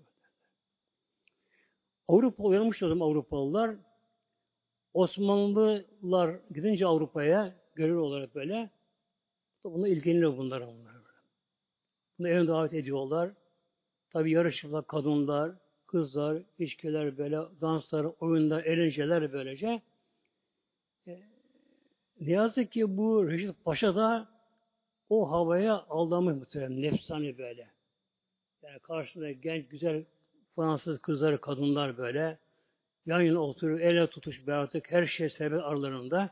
Avrupa uyanmış o zaman Avrupalılar. Osmanlılar gidince Avrupa'ya görür olarak böyle. Buna ilgileniyor bunlar onlar. Bunu evine davet ediyorlar. Tabi yarışırlar kadınlar, kızlar, içkiler böyle, danslar, oyunlar, eğlenceler böylece. E, ne yazık ki bu Reşit Paşa da o havaya aldanmış muhtemelen. Nefsani böyle. Yani karşısında genç, güzel Fransız kızlar, kadınlar böyle yan yana oturuyor, el ele tutuş bir artık her şey serbest aralarında.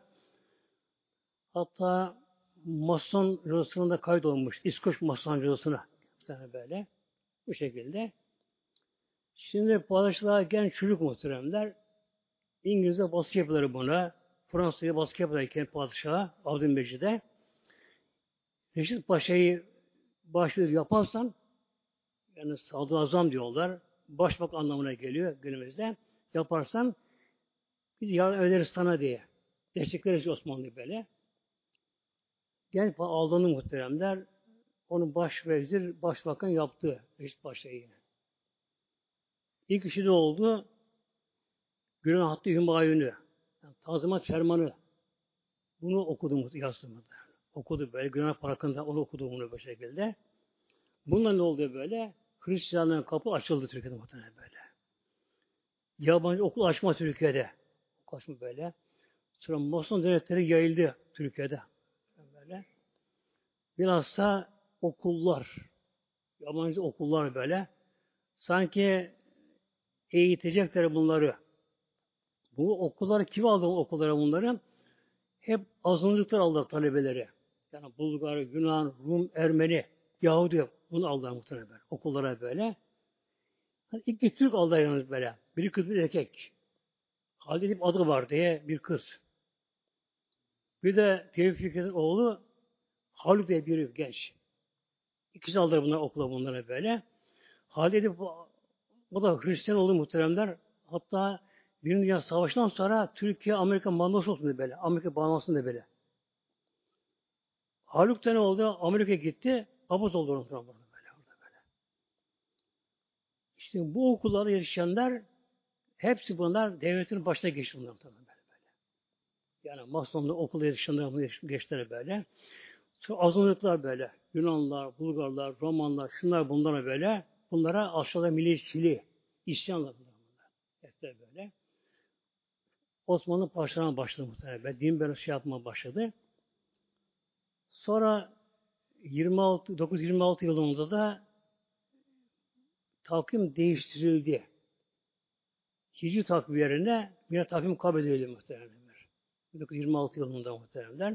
Hatta Mason Lodası'nda kaydolmuş. İskoç Mason Lodası'na böyle. Bu şekilde. Şimdi padişahlar genç çocuk muhteremler. İngiliz'e baskı yapıyorlar buna. Fransa'ya baskı yapıyorlar padişaha Abdülmecit'e. Reşit Paşa'yı başlıyor yaparsan yani sadrazam diyorlar. Başbak anlamına geliyor günümüzde. Yaparsan biz yardım ederiz sana diye. Destekleriz Osmanlı böyle. Gel aldanı muhteremler. Onu baş vezir, başbakan yaptı Reşit Paşa'yı. İlk işi de oldu. Gülen Hattı Hümayun'u. Yani Tanzimat Fermanı. Bunu okudu yazdım. Okudu böyle. Gülen Parkı'nda onu okudu bunu bu şekilde. Bununla ne oldu böyle? Hristiyanlığın kapı açıldı Türkiye'de muhtemelen böyle. Yabancı okul açma Türkiye'de. Okul açma böyle. Sonra Mason devletleri yayıldı Türkiye'de. Böyle. Bilhassa okullar, yabancı okullar böyle. Sanki eğitecekler bunları. Bu okulları kim aldı okullara bunları? Hep azınlıklar aldı talebeleri. Yani Bulgar, Yunan, Rum, Ermeni, Yahudi bunu aldılar muhtemelen okullara böyle. Yani İlk Türk aldı yalnız böyle. Bir kız bir erkek. Halide Edip adı var diye bir kız. Bir de Tevfik Fikret'in oğlu Haluk diye bir genç. İkisi aldılar bunlar okula bunlara böyle. Halide Edip o da Hristiyan oldu muhteremler. Hatta Birinci Dünya Savaşı'ndan sonra Türkiye Amerika mandası olsun böyle. Amerika bağlansın da böyle. Haluk da ne oldu? Amerika'ya gitti. Papaz oldu onun böyle, böyle. İşte bu okullarda yetişenler hepsi bunlar devletin başına geçti bunlar tabii böyle, böyle. Yani Masonlu okulda yetişenler geçtiler böyle. Sonra azınlıklar böyle. Yunanlılar, Bulgarlar, Romanlar, şunlar bunlara böyle. Bunlara aşağıda milliyetçiliği, isyanlar bunlar. Etler böyle. Osmanlı parçalarına başladı muhtemelen. Din böyle şey yapmaya başladı. Sonra yirmi altı, dokuz yüz yirmi altı yılında da takvim değiştirildi. Hicri takvim yerine yine takvim kabul edildi muhtemelen. bin dokuz yüz yirmi altı yılında muhtemelen.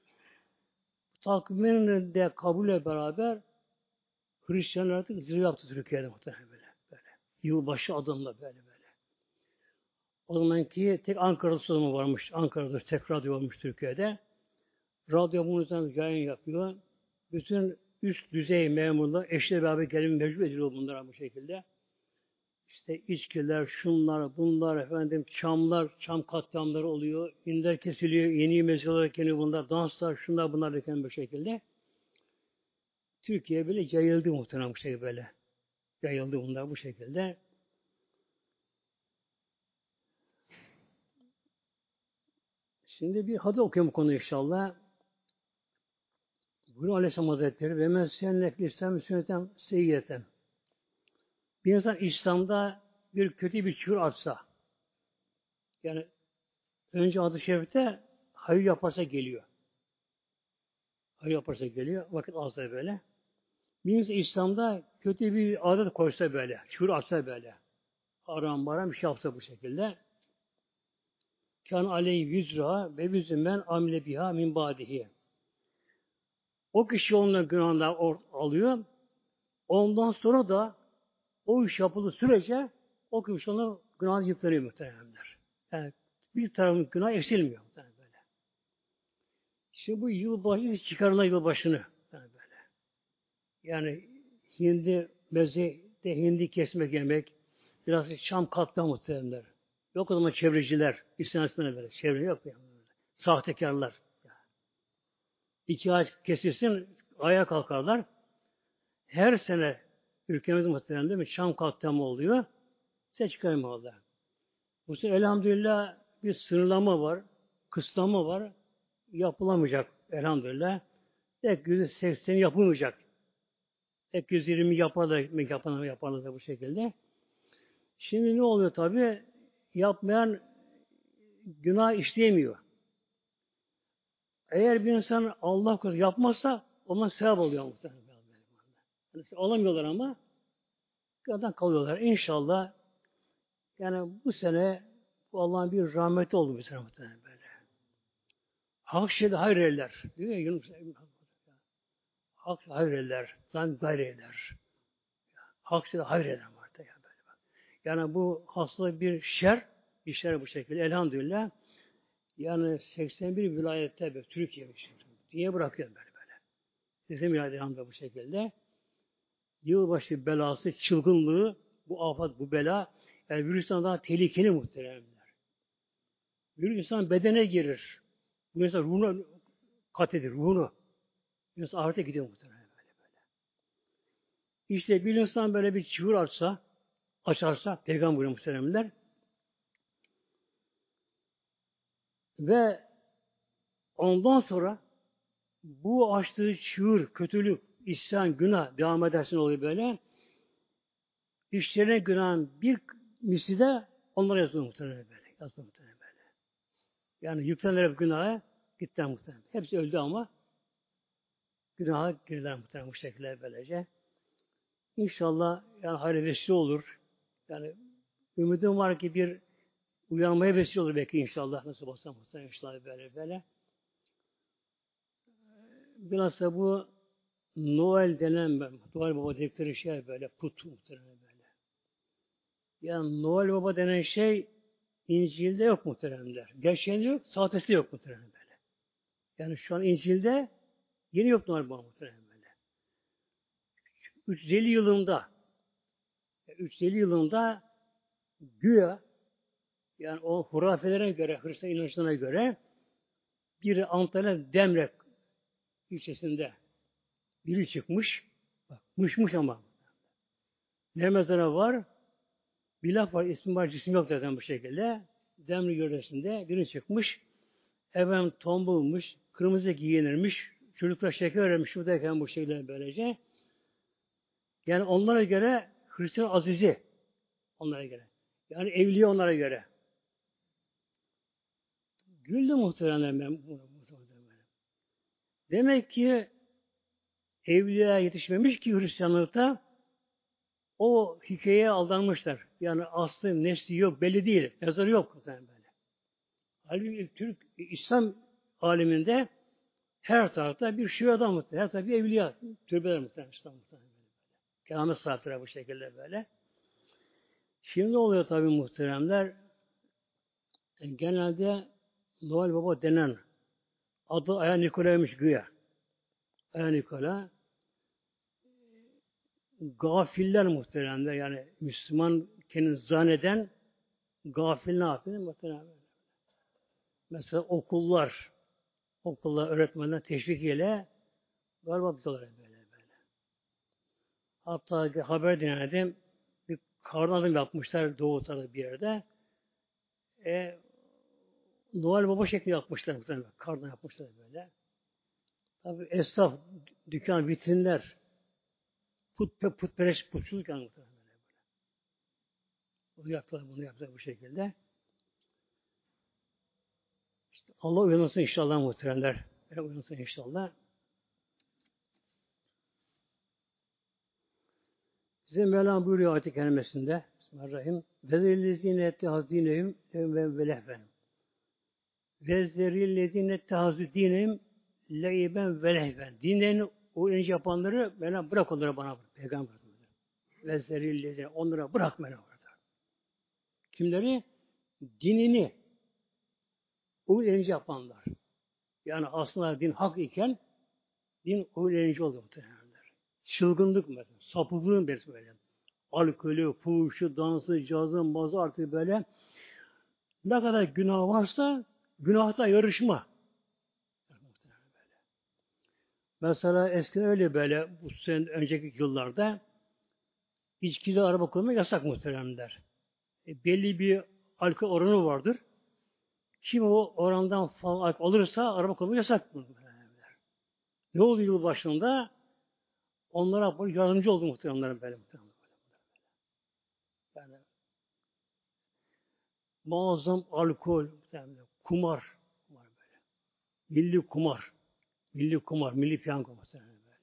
Takvimin de kabule beraber Hristiyanlar artık zirve yaptı Türkiye'de muhtemelen böyle. böyle. Yılbaşı adımla böyle böyle. O zamanki tek Ankara sunumu varmış. Ankara'da tek radyo varmış Türkiye'de. Radyo bunun üzerinden yayın yapıyor. Bütün üst düzey memurlar eşle beraber gelin mecbur ediliyor bunlara bu şekilde. İşte içkiler, şunlar, bunlar, efendim çamlar, çam katliamları oluyor. İnler kesiliyor, yeni mesele olarak geliyor bunlar. Danslar, şunlar, bunlar derken bu şekilde. Türkiye böyle yayıldı muhtemelen bu şekilde böyle. Yayıldı bunlar bu şekilde. Şimdi bir hadis okuyayım bu konuyu inşallah. Buyuruyor Aleyhisselam Hazretleri ve men sennef İslam sünnetem seyyiyeten. Bir insan İslam'da bir kötü bir çığır atsa, yani önce adı şerifte hayır yaparsa geliyor. Hayır yaparsa geliyor. Vakit azsa böyle. Bir insan İslam'da kötü bir adet koysa böyle, çığır atsa böyle. Haram maram bir şey yapsa bu şekilde. Kan aleyhi yüzra ve yüzümen amile biha min badihi. O kişi onların günahından alıyor. Ondan sonra da o iş yapıldığı sürece o kişi onların günahı yıklanıyor muhtemelenler. Yani bir tarafın günah eksilmiyor muhtemelen böyle. Şimdi bu yılbaşı çıkarılan yılbaşını yani böyle. Yani hindi mezede hindi kesmek yemek, biraz Şam kalktı muhtemelenler. Yok o zaman çevreciler, İslam'dan böyle. Çevre yok yani. Sahtekarlar. İki ağaç kesilsin, ayağa kalkarlar. Her sene ülkemizde muhtemelen değil mi? Şam katliamı oluyor. Ses çıkarmıyorlar. Bu sene elhamdülillah bir sınırlama var, kısıtlama var. Yapılamayacak elhamdülillah. Tek yüzde seksen yapılmayacak. Tek yüz yirmi yaparlar, yapanlar yaparlar da bu şekilde. Şimdi ne oluyor tabi? Yapmayan günah işleyemiyor. Eğer bir insan Allah korusun yapmazsa ondan sevap oluyor muhtemelen. Yani alamıyorlar ama kadar kalıyorlar. İnşallah yani bu sene bu Allah'ın bir rahmeti oldu bu sene muhtemelen böyle. Hak şeyde hayır eder. Diyor ya Yunus Hak hayır eder. Zaten gayr eder. Hak şeyde hayır eder muhtemelen böyle. Yani bu hastalık bir şer, bir şer bu şekilde. Elhamdülillah. Yani seksen bir vilayette böyle, Türkiye dünya bırakıyor böyle böyle. seksen bir vilayette bu şekilde. Yılbaşı belası, çılgınlığı, bu afet, bu bela, yani virüsten daha tehlikeli muhteremler. Virüs insan bedene girir. Bu insan ruhunu kat edir, ruhunu. İnsan ahirete gidiyor muhterem böyle böyle. İşte bir insan böyle bir çığır açsa, açarsa, peygamber muhteremler, ve ondan sonra bu açtığı çığır, kötülük, isyan, günah devam edersin oluyor böyle. İşlerine günahın bir misli de onlara yazılıyor muhtemelen böyle. Yazılıyor muhtemelen böyle. Yani yüklenenler günaha gittiler muhtemelen. Hepsi öldü ama günaha girdiler muhtemelen bu şekilde böylece. İnşallah yani hayırlı vesile olur. Yani ümidim var ki bir uyanmaya vesile olur belki inşallah. Nasıl olsa muhtemelen inşallah böyle böyle. Bilhassa bu Noel denen ben, Noel Baba dedikleri şey böyle put muhtemelen böyle. Yani Noel Baba denen şey İncil'de yok muhteremler. Gerçeğinde yok, sahtesi yok muhterem böyle. Yani şu an İncil'de yeni yok Noel Baba muhterem böyle. üç yüz elli yılında üç yüz elli yılında güya yani o hurafelere göre, Hristiyan inançlarına göre bir Antalya Demre ilçesinde biri çıkmış. Bak, mışmış ama. Ne mezara var? Bir laf var, ismi var, cisim yok zaten bu şekilde. Demre yöresinde biri çıkmış. Efendim tombulmuş, kırmızı giyinirmiş, çocuklar şeker öğrenmiş şuradayken bu şekilde böylece. Yani onlara göre Hristiyan azizi onlara göre. Yani evliya onlara göre. Güldü muhtemelen ben. Demek ki evliya yetişmemiş ki Hristiyanlıkta o hikayeye aldanmışlar. Yani aslı nesli yok, belli değil. Yazarı yok muhtemelen böyle. Halbuki Türk İslam aleminde her tarafta bir şiir adam muhtemelen. Her tarafta bir evliya. Türbeler muhtemelen İslam muhtemelen. Keramet sahipleri bu şekilde böyle. Şimdi oluyor tabii muhteremler. E, genelde Noel Baba denen adı Aya Nikola'ymış güya. Aya Nikola gafiller muhteremler yani Müslüman kendini zanneden gafil ne yapıyor muhteremler? Mesela okullar okullar öğretmenler teşvikiyle galiba böyle böyle böyle. Hatta haber dinledim bir karnı yapmışlar doğu tarafı bir yerde. E, Noel Baba şekli yapmışlar muhtemelen. Kardan yapmışlar böyle. Tabi esnaf, dükkan, vitrinler, put, putperest, putçuluk yani muhtemelen böyle. Bunu yaptılar, bunu yaptılar bu şekilde. İşte Allah uyanırsın inşallah muhteremler. Böyle uyanırsın inşallah. Bize Mevlam buyuruyor ayet-i kerimesinde Bismillahirrahmanirrahim. Vezirillezine ettehazinehum ve velehven. Vezirillezine ettehazinehum leyben velehven. Dinlerini o ince yapanları Mevlam bırak onlara bana bırak. Peygamber Vezirillezine onlara bırak Mevlam orada. Kimleri? Dinini uygulayıcı yapanlar. Yani aslında din hak iken din uygulayıcı oluyor muhtemelenler. Çılgınlık mı? Sapıklığın belirtisi böyle. Alkolü, fuhuşu, dansı, cazı, mazı artık böyle. Ne kadar günah varsa günahta yarışma. Mesela eskiden öyle böyle bu sene önceki yıllarda içkili araba kullanmak yasak muhteremler. E, belli bir alkol oranı vardır. Kim o orandan fazla alkol alırsa araba kullanmak yasak muhteremler. Ne oldu yıl başında? Onlara böyle yardımcı oldu muhteremler böyle muhteremler. Yani muazzam alkol, muhteremler, kumar var böyle. Milli kumar. Milli kumar, milli piyango muhteremler böyle.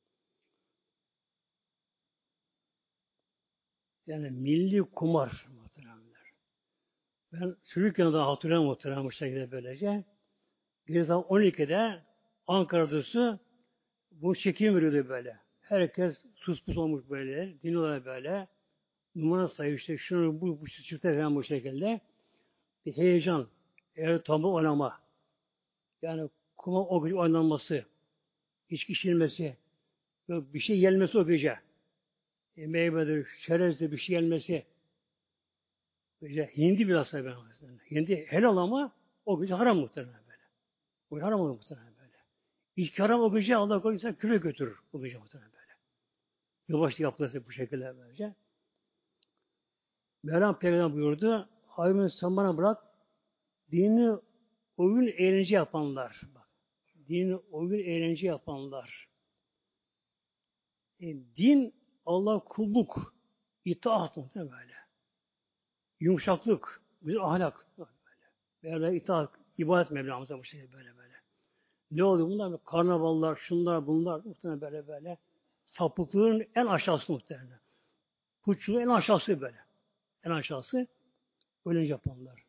Yani milli kumar muhteremler. Ben çocukken daha hatırlıyorum muhterem bu şekilde böylece. Bir zaman on ikide Ankara'da bu çekim veriyordu böyle. Herkes sus pus olmuş böyle. Dinliyorlar böyle. Numara sayıyor işte şunu bu, bu çifte falan bu şekilde. Bir heyecan. Eğer tam oynama. Yani kuma o gece oynanması. İçki içilmesi. Bir şey gelmesi o gece. E, meyvedir, çerezdir bir şey gelmesi. Böyle hindi biraz ben aslında. Hindi helal ama o gece haram muhtemelen böyle. O haram olur muhtemelen böyle. İçki haram o gece Allah korusun küre götürür o gece muhtemelen böyle. Yavaşça yapılırsa bu şekilde böylece. Mevlam Peygamber buyurdu. Hayvanı sen bana bırak. Dini oyun eğlence yapanlar. Bak. Dini oyun eğlence yapanlar. E, din Allah kulluk. İtaat muhtemelen böyle. Yumuşaklık. Bir ahlak. Böyle. Böyle itaat. İbadet Mevlamıza bu şekilde böyle böyle. Ne oluyor bunlar? Karnavallar, şunlar, bunlar muhtemelen böyle böyle. Sapıklığın en aşağısı muhtemelen. Putçuluğun en aşağısı böyle. En aşağısı öyle yapanlar.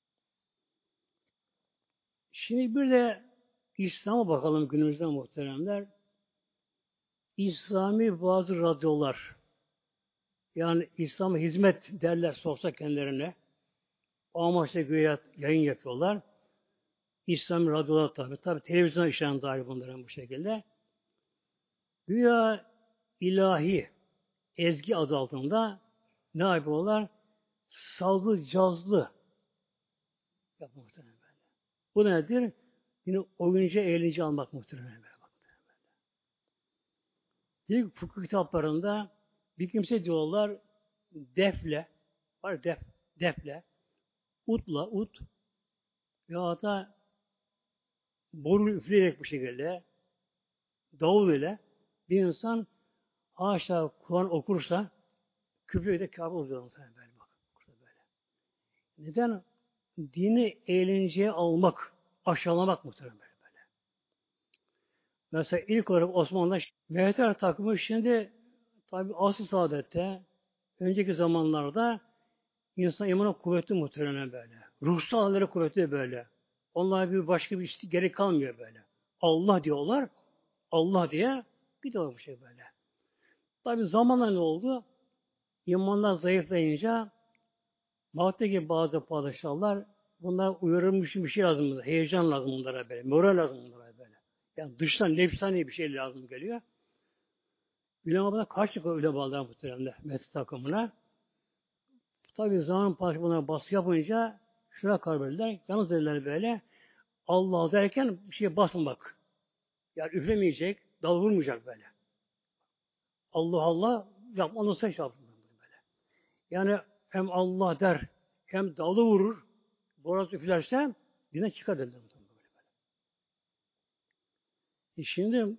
Şimdi bir de İslam'a bakalım günümüzde muhteremler. İslami bazı radyolar yani İslam'a hizmet derler sorsa kendilerine. O amaçla güya yayın yapıyorlar. İslami radyolar tabi. Tabi televizyona işleyen dahil bunların bu şekilde. Güya ilahi ezgi adı altında ne yapıyorlar? Sazlı, cazlı yapmak muhtemelen böyle. Bu nedir? Yine oyuncu, eğlence almak muhtemelen böyle. Bir fıkıh kitaplarında bir kimse diyorlar defle, var def, defle, utla, ut ya da boru üfleyerek bu şekilde davul ile bir insan aşağı Kur'an okursa küfür de kâfir oluyor muhtemelen böyle bak. Böyle. Neden? Dini eğlenceye almak, aşağılamak muhtemelen böyle. böyle. Mesela ilk olarak Osmanlılar mehter takımı şimdi tabi asıl saadette önceki zamanlarda insan imanı kuvvetli muhtemelen böyle. Ruhsal halleri kuvvetli böyle. Onlar bir başka bir işte gerek kalmıyor böyle. Allah diyorlar. Allah diye gidiyorlar bu şey böyle. Tabi zamanla ne oldu? İmanlar zayıflayınca Malatya'daki bazı padişahlar bunlar uyarılmış bir şey lazım bunlara. Heyecan lazım bunlara böyle. Moral lazım bunlara böyle. Yani dıştan nefsani bir şey lazım geliyor. Ulema buna karşı çıkıyor ulemalar muhtemelen meslek takımına. Tabi zaman padişahı buna baskı yapınca şuna karar verdiler. Yalnız dediler böyle Allah derken bir şeye basmamak. Yani üflemeyecek, dal vurmayacak böyle. Allah Allah yapma onu sen şey yapın böyle. Yani hem Allah der hem dalı vurur. Boraz üflerse dine çıkar dediler. Böyle. E şimdi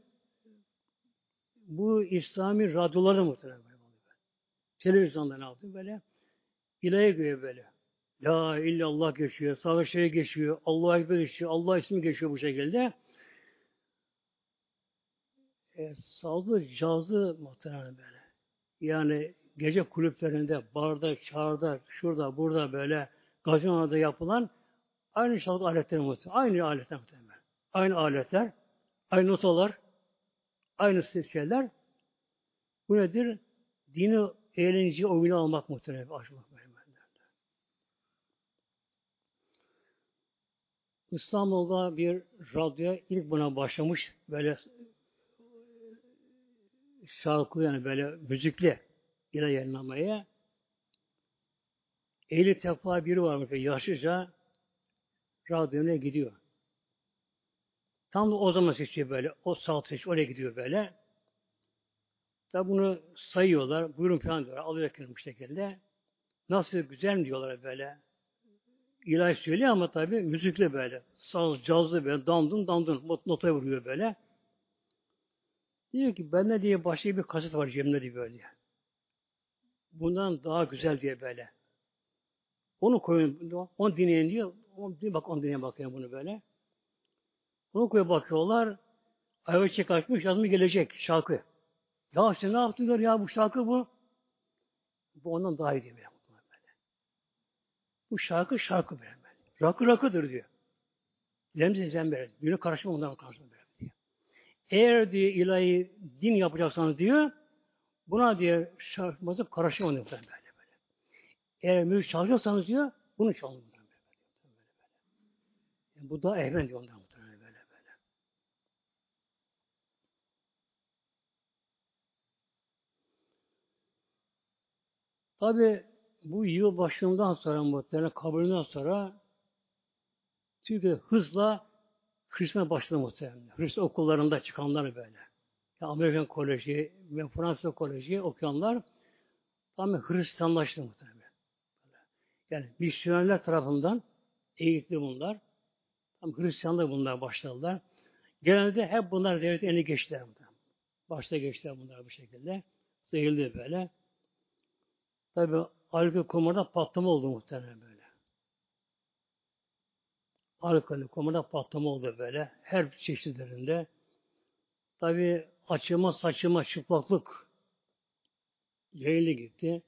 bu İslami radyolarda muhtemelen böyle. Televizyonda ne yaptı böyle? İlahi göğe böyle. La illallah geçiyor, sağda şey geçiyor, Allah'a ekber geçiyor, Allah ismi geçiyor bu şekilde. E, sazlı, cazlı muhtemelen böyle. Yani gece kulüplerinde, barda, çağırda, şurada, burada böyle gazinolarda yapılan aynı çalgı aletleri muhtemelen. Aynı aletler muhtemelen. Aynı aletler, aynı notalar, aynı şeyler. Bu nedir? Dini eğlenceli oyunu almak muhtemelen. Açmak böyle. İstanbul'da bir radyo ilk buna başlamış. Böyle şarkı yani böyle müzikli yine yayınlamaya. Ehli tekva biri varmış yaşlıca radyoya gidiyor. Tam da o zaman seçiyor böyle. O saat seçiyor. Oraya gidiyor böyle. Tabi bunu sayıyorlar. Buyurun falan diyorlar. Alıyor kendini bu şekilde. Nasıl güzel mi diyorlar böyle. İlahi söylüyor ama tabi müzikli böyle. Saz, cazlı böyle. Dandun dandun. Notaya vuruyor böyle. Diyor ki bende diye başka bir kaset var cebimde diyor böyle. Bundan daha güzel diye böyle. Onu koyun, onu dinleyin diyor. Onu, bak onu dinleyin bakıyor bunu böyle. Onu koyup bakıyorlar. Ayvaçık açmış, yazımı gelecek şarkı. Ya işte ne yaptılar ya bu şarkı bu. Bu ondan daha iyi diyor böyle. Bu şarkı şarkı böyle. Rakı rakıdır diyor. Zemze zember. Birine karışma ondan karışma böyle diyor. Eğer diyor ilahi din yapacaksanız diyor, buna diyor şarkımızı karışma ondan böyle böyle. Eğer müzik çalacaksanız diyor, bunu çalın. Yani bu da ehven diyor ondan muhtemelen böyle böyle. Tabi bu yıl başından sonra muhtemelen kabulünden sonra Türkiye hızla Hristiyan başladı muhtemelen. Hristiyan okullarında çıkanlar böyle. Yani Amerikan Koleji ve Fransız Koleji okuyanlar tamamen Hristiyanlaştı muhtemelen. Yani misyonerler tarafından eğitimli bunlar. Tam Hristiyanlar bunlar başladılar. Genelde hep bunlar devletin eline geçtiler. Başta geçtiler bunlar bu şekilde. Sayıldı böyle. Tabi alkol komarda patlama oldu muhtemelen böyle. Alkol komarda patlama oldu böyle. Her çeşitlerinde. Tabi açılma, saçılma, çıplaklık yayılı gitti.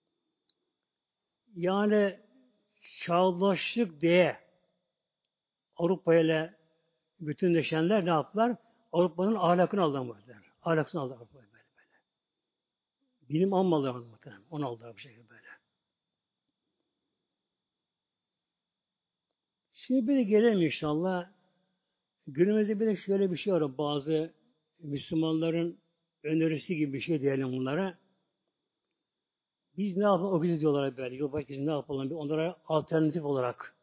Yani çağdaşlık diye Avrupa ile bütünleşenler ne yaptılar? Avrupa'nın ahlakını aldılar. Ahlaksını aldılar Avrupa'ya böyle böyle. Bilim almadılar muhtemelen. Onu aldılar bu şekilde böyle. Şimdi bir de gelelim inşallah. Günümüzde bir de şöyle bir şey var. Bazı Müslümanların önerisi gibi bir şey diyelim bunlara. Biz ne yapalım? O bizi diyorlar böyle. Yılbaşı biz ne yapalım? Onlara alternatif olarak.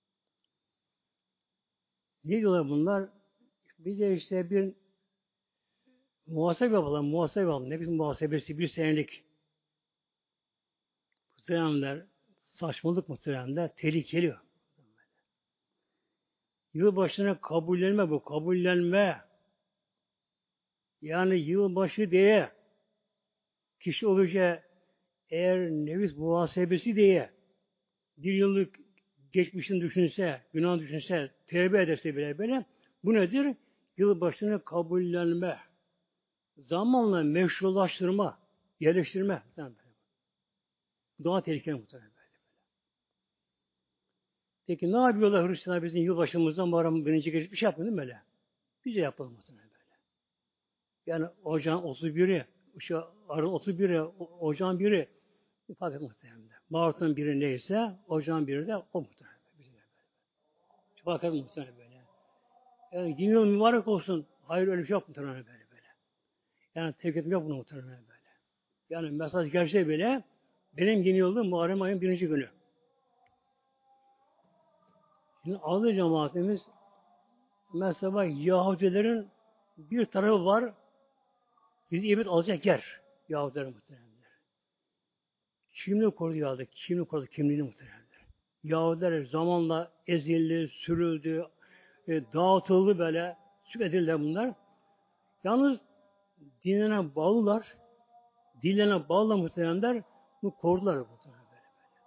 Ne diyorlar bunlar? Bize işte bir muhasebe yapalım. Muhasebe yapalım. Ne bizim muhasebesi? Bir senelik. Muhteremler saçmalık muhteremler. Tehlikeli. Yılbaşına kabullenme bu. Kabullenme. Yani yılbaşı diye kişi olunca eğer nefis muhasebesi diye bir yıllık geçmişini düşünse, günah düşünse, tevbe ederse bile böyle bu nedir? Yılbaşını kabullenme, zamanla meşrulaştırma, yerleştirme. Bu daha tehlikeli muhtemelen böyle. Peki ne yapıyorlar Hristiyanlar bizim yılbaşımızdan Muharrem birinci gece bir şey yapmıyor değil mi böyle? Biz de yapalım muhtemelen böyle. Yani ocağın otuz biri, şu arın otuz biri, ocağın biri fark etmez muhtemelen. Mart'ın biri neyse ocağın biri de o muhtemelen. Bizim de böyle. Fark etmez muhtemelen böyle. Yani yeni yıl mübarek olsun. Hayır öyle bir şey yok muhtemelen böyle böyle. Yani tevkif yok bunu muhtemelen böyle. Yani mesaj gelse bile benim yeni yılım Muharrem ayın birinci günü. Şimdi adı cemaatimiz mesela Yahudilerin bir tarafı var bizi ibret alacak yer. Yahudilerin muhtemelen. Kimliği korudu Yahudiler. Kimliği korudu. Kimliğini muhtemelen. Yahudiler zamanla ezildi, sürüldü, e, dağıtıldı böyle. Sübedildiler bunlar. Yalnız dinlerine bağlılar. Dillerine bağlı muhtemelenler bunu korudular muhtemelen böyle.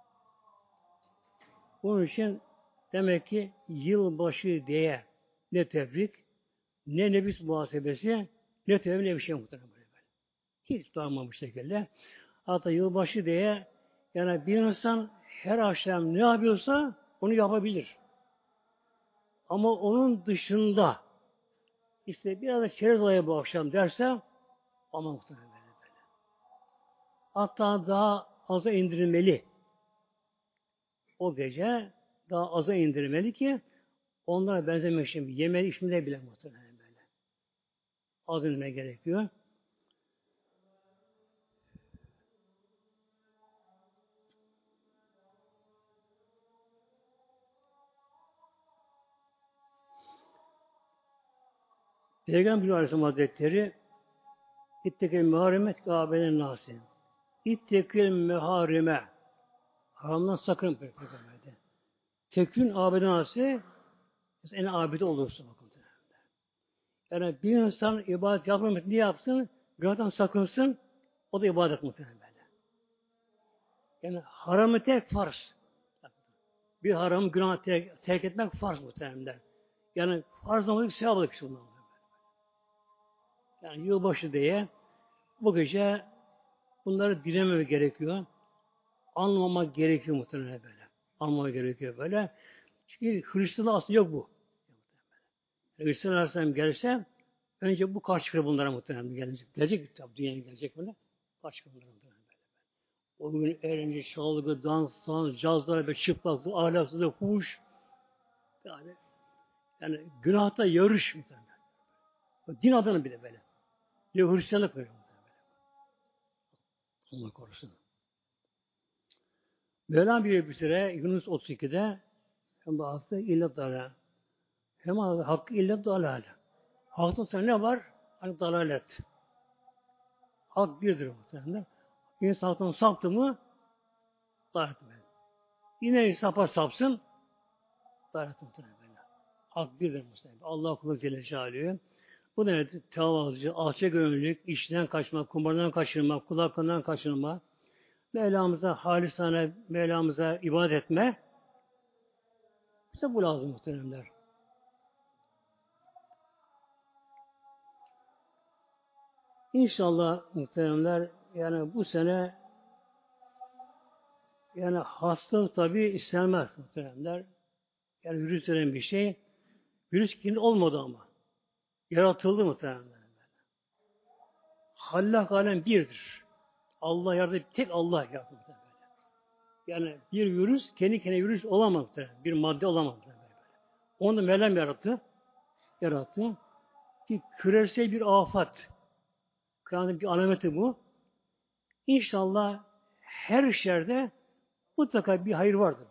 Bunun için demek ki yılbaşı diye ne tebrik, ne nefis muhasebesi, ne tevbe ne bir şey muhtemelen böyle. Hiç tutanmamış şekilde. Hatta yılbaşı diye yani bir insan her akşam ne yapıyorsa onu yapabilir. Ama onun dışında işte biraz da çerez olayı bu akşam derse ama muhtemelen böyle böyle. Hatta daha aza indirilmeli. O gece daha aza indirmeli ki onlara benzemek için yemeli içmeli bile muhtemelen böyle. Az indirme gerekiyor. Peygamber Aleyhisselam Hazretleri İttekil meharemet kâbelen nâsi. İttekil meharime. Haramdan sakın Peygamber'de. Tekün abeden nâsi en abide olursun bakın. Yani bir insan ibadet yapmamak niye yapsın? Günahdan sakınsın. O da ibadet muhtemelen böyle. Yani haramı tek farz. Bir haramı günah terk, terk etmek farz muhtemelen. Yani farz namazı sevap alır kişi bundan. Yani yılbaşı diye bu gece bunları dilememek gerekiyor. Anlamak gerekiyor muhtemelen böyle. Anlamak gerekiyor böyle. Çünkü Hristiyan'da aslında yok bu. Hristiyan Aleyhisselam gelse önce bu karşı çıkıyor bunlara muhtemelen gelecek. Gelecek tabi dünyaya gelecek böyle. Karşı çıkıyor bunlara muhtemelen böyle. O gün eğlence, çalgı, dans, sans, cazlar ve çıplaklık, ahlaksızlık, fuhuş. Yani, yani günahta yarış muhtemelen. Din adına bile böyle. Ne Hristiyanlık böyle muhtemelen. Allah korusun. Mevlam bir bir süre Yunus otuz ikide hem de hakkı illet dalal. Hem de hakkı illet dalal. Hakta sonra ne var? Hani dalalet. Hak birdir muhtemelen. İnsan haktan saptı mı dalalet böyle. Yine sapar sapsın dalalet muhtemelen böyle. Hak birdir muhtemelen. Allah kulu Celle Celaluhu. Bu ne? Tevazı, alçak gönüllülük, işten kaçmak, kumardan kaçırmak, kul hakkından kaçırma, Mevlamıza halisane Mevlamıza ibadet etme. Bize bu lazım muhteremler. İnşallah muhteremler yani bu sene yani hastalık tabi istenmez muhteremler. Yani virüs denen bir şey. Virüs kendi olmadı ama. Yaratıldı muhteremler. Hallak alem birdir. Allah yardım tek Allah yarattı muhteremler. Yani bir virüs kendi kendine virüs olamaz muhteremler. Bir madde olamaz muhteremler. Onu da Mevlam yarattı. Yarattı. Ki küresel bir afat. Kıyametin bir alameti bu. İnşallah her şerde mutlaka bir hayır vardır.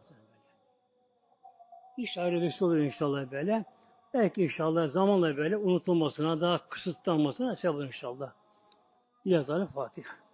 İş hayır vesile olur inşallah böyle. Belki inşallah zamanla böyle unutulmasına, daha kısıtlanmasına sebep olur inşallah. Biraz daha Fatiha.